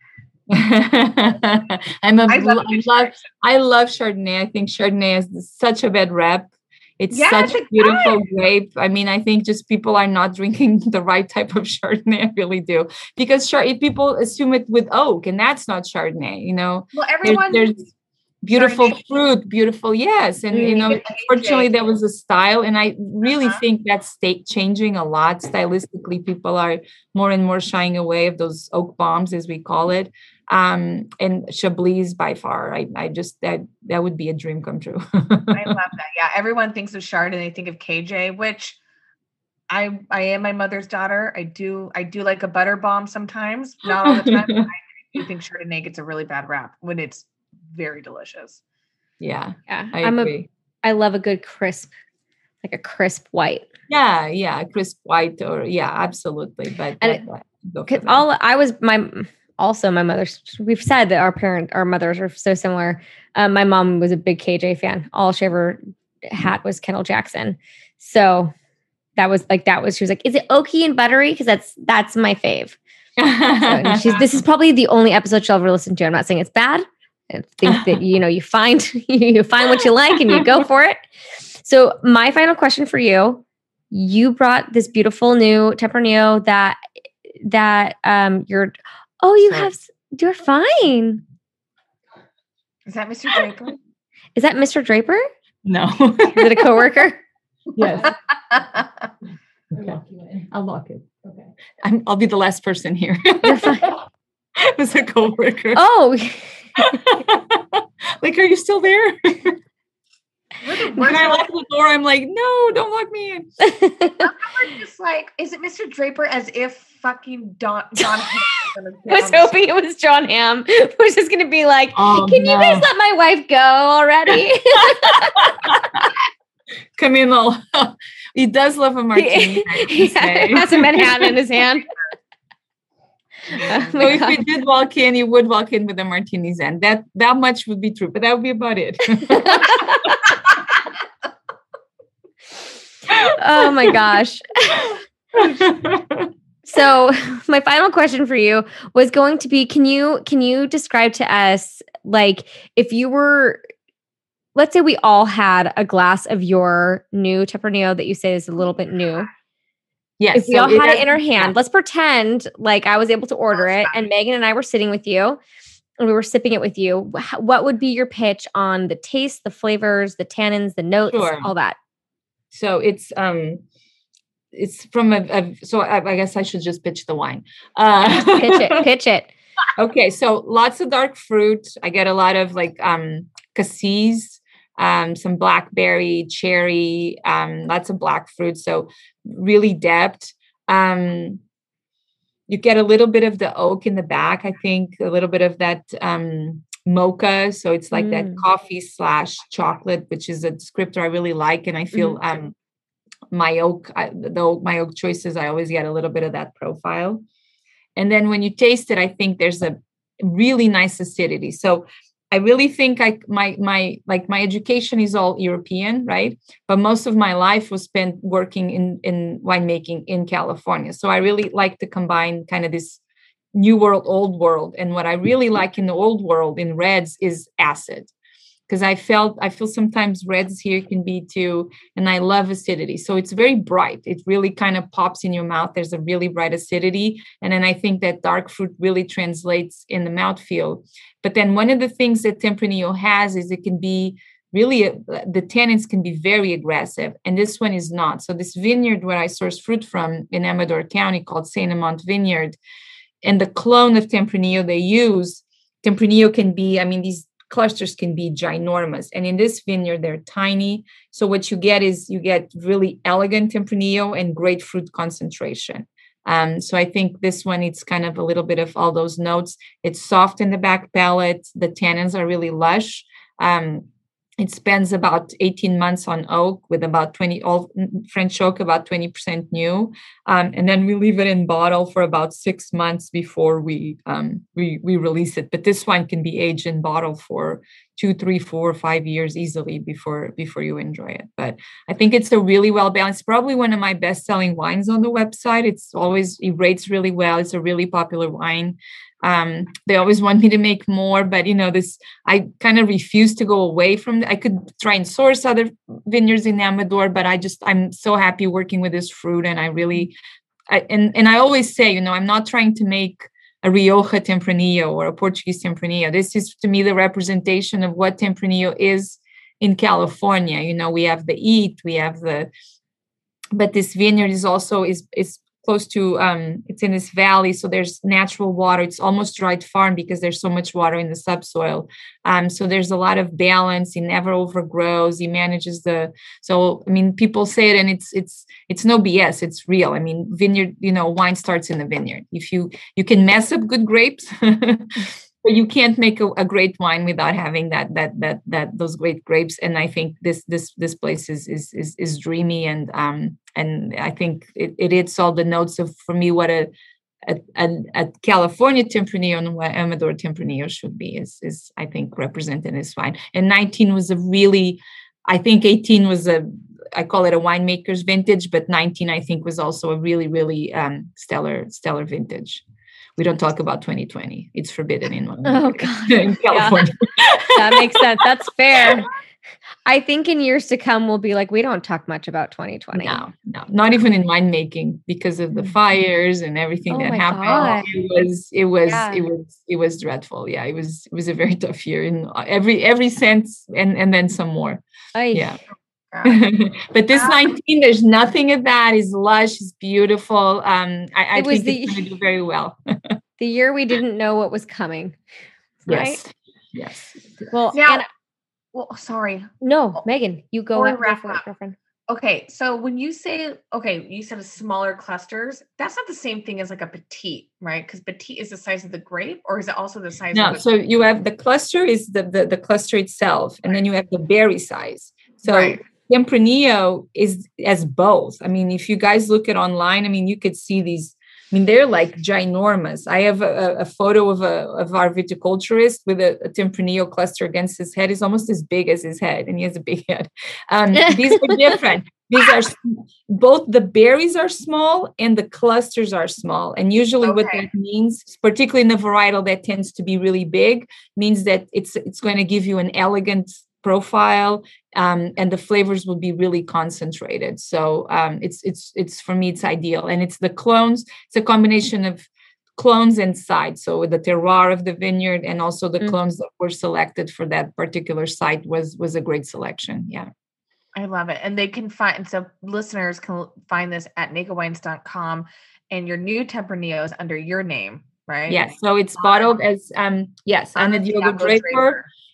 [SPEAKER 3] I'm a, I love, I love, I love Chardonnay. I think Chardonnay has such a bad rep. It's yes, such a beautiful does. grape. I mean, I think just people are not drinking the right type of Chardonnay. I really do. Because Chard- people assume it with oak, and that's not Chardonnay, you know.
[SPEAKER 2] Well, everyone...
[SPEAKER 3] There's, there's beautiful Chardonnay. fruit, beautiful, yes. And, mm, you know, unfortunately, there was a style. And I really uh-huh. think that's state changing a lot. Stylistically, people are more and more shying away of those oak bombs, as we call it. Um, and Chablis by far, I, I just, that, that would be a dream come true.
[SPEAKER 2] I love that. Yeah. Everyone thinks of Chard and they think of K J, which I, I am my mother's daughter. I do, I do like a butter bomb sometimes, not all the time. But I do think Chardonnay gets a really bad rap when it's very delicious.
[SPEAKER 3] Yeah.
[SPEAKER 1] Yeah.
[SPEAKER 3] I
[SPEAKER 1] I'm
[SPEAKER 3] agree.
[SPEAKER 1] a, I love a good crisp, like a crisp white.
[SPEAKER 3] Yeah. Yeah. Crisp white or yeah, absolutely. But
[SPEAKER 1] and that, that, all I was, my, also my mother's, we've said that our parent, our mothers are so similar. Um, my mom was a big K J fan. All she ever had was Kendall Jackson. So that was like, that was, she was like, is it oaky and buttery? Cause that's, that's my fave. So, she's, this is probably the only episode she'll ever listen to. I'm not saying it's bad. I think that, you know, you find, you find what you like and you go for it. So my final question for you, you brought this beautiful new Tempranillo that, that um, you're, oh, you Sorry. have, you're fine.
[SPEAKER 2] Is that Mister Draper?
[SPEAKER 1] Is that Mister Draper?
[SPEAKER 3] No.
[SPEAKER 1] Is it a coworker?
[SPEAKER 3] Yes. Okay. I'll lock it. Okay. I'm, I'll be the last person here.
[SPEAKER 1] You're fine.
[SPEAKER 3] It was a coworker.
[SPEAKER 1] Oh.
[SPEAKER 3] Like, are you still there? When I lock the door, I'm like, no, don't lock me in.
[SPEAKER 2] I'm just like, is it Mister Draper? As if fucking Don, John Hamm.
[SPEAKER 1] I was hoping it was John Hamm. Who was just going to be like,
[SPEAKER 3] oh,
[SPEAKER 1] can
[SPEAKER 3] no.
[SPEAKER 1] you guys let my wife go already?
[SPEAKER 3] Camilo, he does love a martini.
[SPEAKER 1] He, he has a Manhattan in his hand.
[SPEAKER 3] Oh so if you did walk in, you would walk in with a martini's end. That that much would be true, but that would be about it.
[SPEAKER 1] Oh my gosh. So my final question for you was going to be, can you can you describe to us, like, if you were, let's say we all had a glass of your new Tempranillo that you say is a little bit new.
[SPEAKER 3] Yes.
[SPEAKER 1] If we so all had it, it in our hand, yeah. Let's pretend like I was able to order it and Megan and I were sitting with you and we were sipping it with you. What would be your pitch on the taste, the flavors, the tannins, the notes, sure. all that?
[SPEAKER 3] So it's, um, it's from a, a so I, I guess I should just pitch the wine. Uh,
[SPEAKER 1] pitch it, pitch it.
[SPEAKER 3] Okay. So lots of dark fruit. I get a lot of like, um, cassis. Um, some blackberry, cherry, um, lots of black fruit. So really depth. Um, you get a little bit of the oak in the back. I think a little bit of that um, mocha. So it's like mm. that coffee slash chocolate, which is a descriptor I really like. And I feel mm-hmm. um, my oak, I, the my oak choices, I always get a little bit of that profile. And then when you taste it, I think there's a really nice acidity. So I really think I my my like my education is all European, right? But most of my life was spent working in in winemaking in California. So I really like to combine kind of this new world, old world. And what I really like in the old world in reds is acid. Because I felt I feel sometimes reds here can be too, and I love acidity. So it's very bright. It really kind of pops in your mouth. There's a really bright acidity. And then I think that dark fruit really translates in the mouthfeel. But then one of the things that Tempranillo has is it can be really, a, the tannins can be very aggressive. And this one is not. So this vineyard where I source fruit from in Amador County called Saint Amant Vineyard, and the clone of Tempranillo they use, Tempranillo can be, I mean, these clusters can be ginormous. And in this vineyard, they're tiny. So what you get is you get really elegant Tempranillo and great fruit concentration. Um, so I think this one, it's kind of a little bit of all those notes. It's soft in the back palate. The tannins are really lush. Um, It spends about eighteen months on oak with about twenty, all French oak, about twenty percent new. Um, and then we leave it in bottle for about six months before we, um, we, we release it. But this wine can be aged in bottle for two, three, four, five years easily before, before you enjoy it. But I think it's a really well balanced, probably one of my best selling wines on the website. It's always, it rates really well. It's a really popular wine. Um, they always want me to make more, but you know, this, I kind of refuse to go away from, I could try and source other vineyards in Amador, but I just, I'm so happy working with this fruit. And I really, I, and, and I always say, you know, I'm not trying to make a Rioja Tempranillo or a Portuguese Tempranillo. This is to me, the representation of what Tempranillo is in California. You know, we have the Eat, we have the, but this vineyard is also, is, is close to, um, it's in this valley. So there's natural water. It's almost dried farm because there's so much water in the subsoil. Um, so there's a lot of balance. He never overgrows. He manages the, so, I mean, people say it and it's, it's, it's no B S. It's real. I mean, vineyard, you know, wine starts in the vineyard. If you, you can mess up good grapes, but you can't make a, a great wine without having that, that, that, that, those great grapes. And I think this, this, this place is, is, is, is dreamy. And, um, and I think it, it hits all the notes of, for me, what a, a, a, a California Tempranillo and what Amador Tempranillo should be is, is, I think, represented in this wine. And nineteen was a really, I think eighteen was a, I call it a winemaker's vintage, but nineteen, I think, was also a really, really um, stellar, stellar vintage. We don't talk about twenty twenty. It's forbidden in,
[SPEAKER 1] oh, God.
[SPEAKER 3] in California.
[SPEAKER 1] Yeah. That makes sense. That's fair. I think in years to come, we'll be like, we don't talk much about twenty twenty.
[SPEAKER 3] No, no, not even in winemaking because of the fires and everything
[SPEAKER 1] oh
[SPEAKER 3] that happened.
[SPEAKER 1] God.
[SPEAKER 3] It was, it was,
[SPEAKER 1] yeah.
[SPEAKER 3] it was, it was dreadful. Yeah, it was, it was a very tough year in every, every sense, and and then some more.
[SPEAKER 1] Oy.
[SPEAKER 3] Yeah. But this nineteen, there's nothing of that. Is lush, is beautiful. Um, I, I
[SPEAKER 1] it was
[SPEAKER 3] think
[SPEAKER 1] the,
[SPEAKER 3] it's going to do very well.
[SPEAKER 1] The year we didn't know what was coming. Right?
[SPEAKER 3] Yes. Yes.
[SPEAKER 1] Well,
[SPEAKER 2] now,
[SPEAKER 1] and,
[SPEAKER 2] well, sorry.
[SPEAKER 1] No, Megan, you go
[SPEAKER 2] Before we wrap
[SPEAKER 1] for it,
[SPEAKER 2] up.
[SPEAKER 1] girlfriend.
[SPEAKER 2] Okay, so when you say, okay, you said smaller clusters, that's not the same thing as like a petite, right? Because petite is the size of the grape, or is it also the size
[SPEAKER 3] no,
[SPEAKER 2] of the-
[SPEAKER 3] so you have the cluster is the, the, the cluster itself, and then you have the berry size. So
[SPEAKER 2] right.
[SPEAKER 3] Tempranillo is as both. I mean, if you guys look at online, I mean, you could see these, I mean, they're like ginormous. I have a, a photo of a of our viticulturist with a, a Tempranillo cluster against his head. It's almost as big as his head, and he has a big head. Um, these are different. These are both the berries are small and the clusters are small. And usually okay. what that means, particularly in the varietal that tends to be really big, means that it's it's going to give you an elegant profile, um, and the flavors will be really concentrated. So um, it's it's it's for me, it's ideal. And it's the clones. It's a combination of clones and site. So the terroir of the vineyard and also the mm. clones that were selected for that particular site was was a great selection. Yeah.
[SPEAKER 2] I love it. And they can find, so listeners can find this at naked wines dot com, and your new Tempranillo is under your name, right?
[SPEAKER 3] Yes. So it's bottled as, um, yes, Ana Diogo Draper. Draper.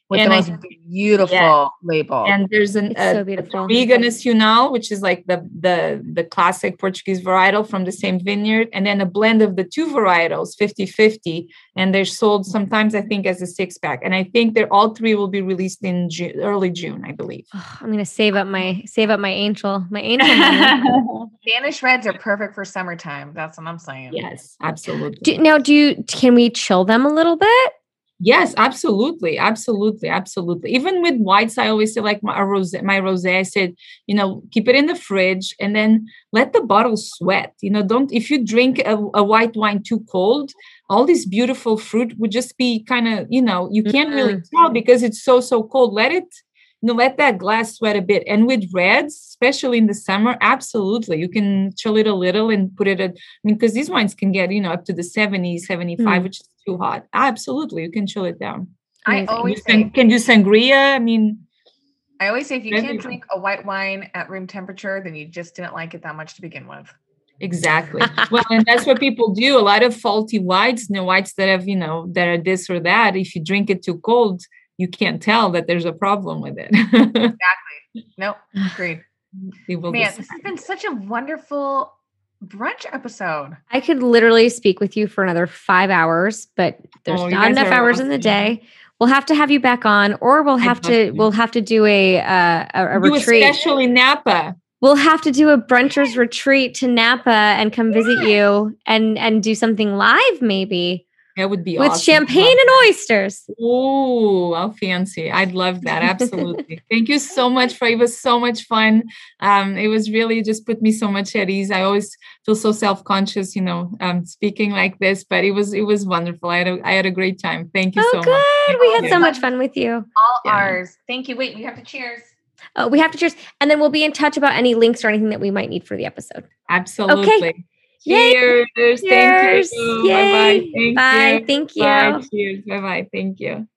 [SPEAKER 2] with
[SPEAKER 3] and
[SPEAKER 2] the most
[SPEAKER 3] I,
[SPEAKER 2] beautiful
[SPEAKER 3] yeah.
[SPEAKER 2] label.
[SPEAKER 3] And there's an
[SPEAKER 1] It's
[SPEAKER 3] a,
[SPEAKER 1] so beautiful.
[SPEAKER 3] a Riga Nacional, which is like the, the, the classic Portuguese varietal from the same vineyard. And then a blend of the two varietals, fifty-fifty. And they're sold sometimes, I think, as a six pack. And I think they're all three will be released in June, early June, I believe.
[SPEAKER 1] Oh, I'm going to save up my, save up my angel, my angel money.
[SPEAKER 2] Spanish reds are perfect for summertime. That's what I'm saying.
[SPEAKER 3] Yes, absolutely.
[SPEAKER 1] Do, now, do you, can we chill them a little bit?
[SPEAKER 3] Yes, absolutely. Absolutely. Absolutely. Even with whites, I always say like my rosé, my rosé, I said, you know, keep it in the fridge and then let the bottle sweat. You know, don't, if you drink a, a white wine too cold, all this beautiful fruit would just be kind of, you know, you can't mm-hmm. really tell because it's so, so cold. Let it, you know, let that glass sweat a bit. And with reds, especially in the summer, absolutely. You can chill it a little and put it at, I mean, because these wines can get, you know, up to the seventies, seventy-five, mm. which is too hot. Absolutely. You can chill it down.
[SPEAKER 2] I always
[SPEAKER 3] can,
[SPEAKER 2] say,
[SPEAKER 3] can do sangria. I mean,
[SPEAKER 2] I always say if you can't drink a white wine at room temperature, then you just didn't like it that much to begin with.
[SPEAKER 3] Exactly. Well, and that's what people do. A lot of faulty whites, you know, whites that have, you know, that are this or that. If you drink it too cold, you can't tell that there's a problem with it.
[SPEAKER 2] Exactly. Nope. Agreed. Man,
[SPEAKER 3] decide.
[SPEAKER 2] This has been such a wonderful brunch episode.
[SPEAKER 1] I could literally speak with you for another five hours, but there's
[SPEAKER 3] oh,
[SPEAKER 1] not enough hours awesome. in the day. We'll have to have you back on, or we'll have to, to we'll have to do a uh, a, a
[SPEAKER 3] do
[SPEAKER 1] retreat.
[SPEAKER 3] Especially Napa.
[SPEAKER 1] We'll have to do a brunchers retreat to Napa and come yes. visit you and and do something live, maybe.
[SPEAKER 3] That would be
[SPEAKER 1] with
[SPEAKER 3] awesome.
[SPEAKER 1] champagne and oysters.
[SPEAKER 3] Oh, how fancy. I'd love that. Absolutely. Thank you so much for it. was so much fun. Um, it was really just put me so much at ease. I always feel so self-conscious, you know, um, speaking like this, but it was it was wonderful. I had a, I had a great time. Thank you
[SPEAKER 1] oh,
[SPEAKER 3] so
[SPEAKER 1] good.
[SPEAKER 3] much.
[SPEAKER 1] Thank we had you. so much fun with you.
[SPEAKER 2] All yeah. ours. Thank you. Wait, we have to cheers.
[SPEAKER 1] Oh, we have to cheers. And then we'll be in touch about any links or anything that we might need for the episode.
[SPEAKER 3] Absolutely.
[SPEAKER 1] Okay.
[SPEAKER 3] Cheers.
[SPEAKER 1] Cheers.
[SPEAKER 3] Thank you.
[SPEAKER 1] Yay.
[SPEAKER 3] Bye-bye. Thank
[SPEAKER 1] Bye.
[SPEAKER 3] you.
[SPEAKER 1] Thank you.
[SPEAKER 3] Bye. Cheers. Bye-bye. Thank you.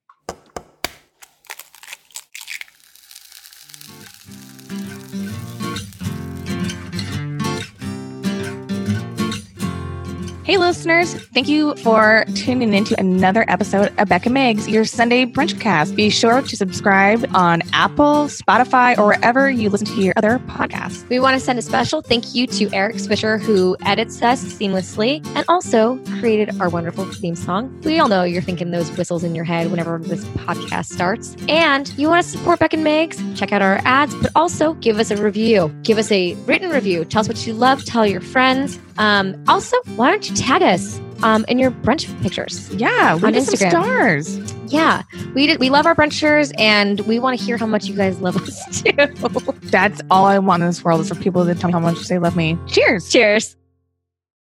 [SPEAKER 2] Hey, listeners. Thank you for tuning into another episode of Beck and Megs, your Sunday brunch cast. Be sure to subscribe on Apple, Spotify, or wherever you listen to your other podcasts.
[SPEAKER 1] We want to send a special thank you to Eric Swisher, who edits us seamlessly and also created our wonderful theme song. We all know you're thinking those whistles in your head whenever this podcast starts. And you want to support Beck and Megs? Check out our ads, but also give us a review. Give us a written review. Tell us what you love. Tell your friends. Um, also, why don't you tag us um, in your brunch pictures?
[SPEAKER 2] Yeah,
[SPEAKER 1] on Instagram.
[SPEAKER 2] Some stars.
[SPEAKER 1] Yeah, we did, we love our brunchers, and we want to hear how much you guys love us too.
[SPEAKER 2] That's all I want in this world is for people to tell me how much they love me. Cheers.
[SPEAKER 1] Cheers.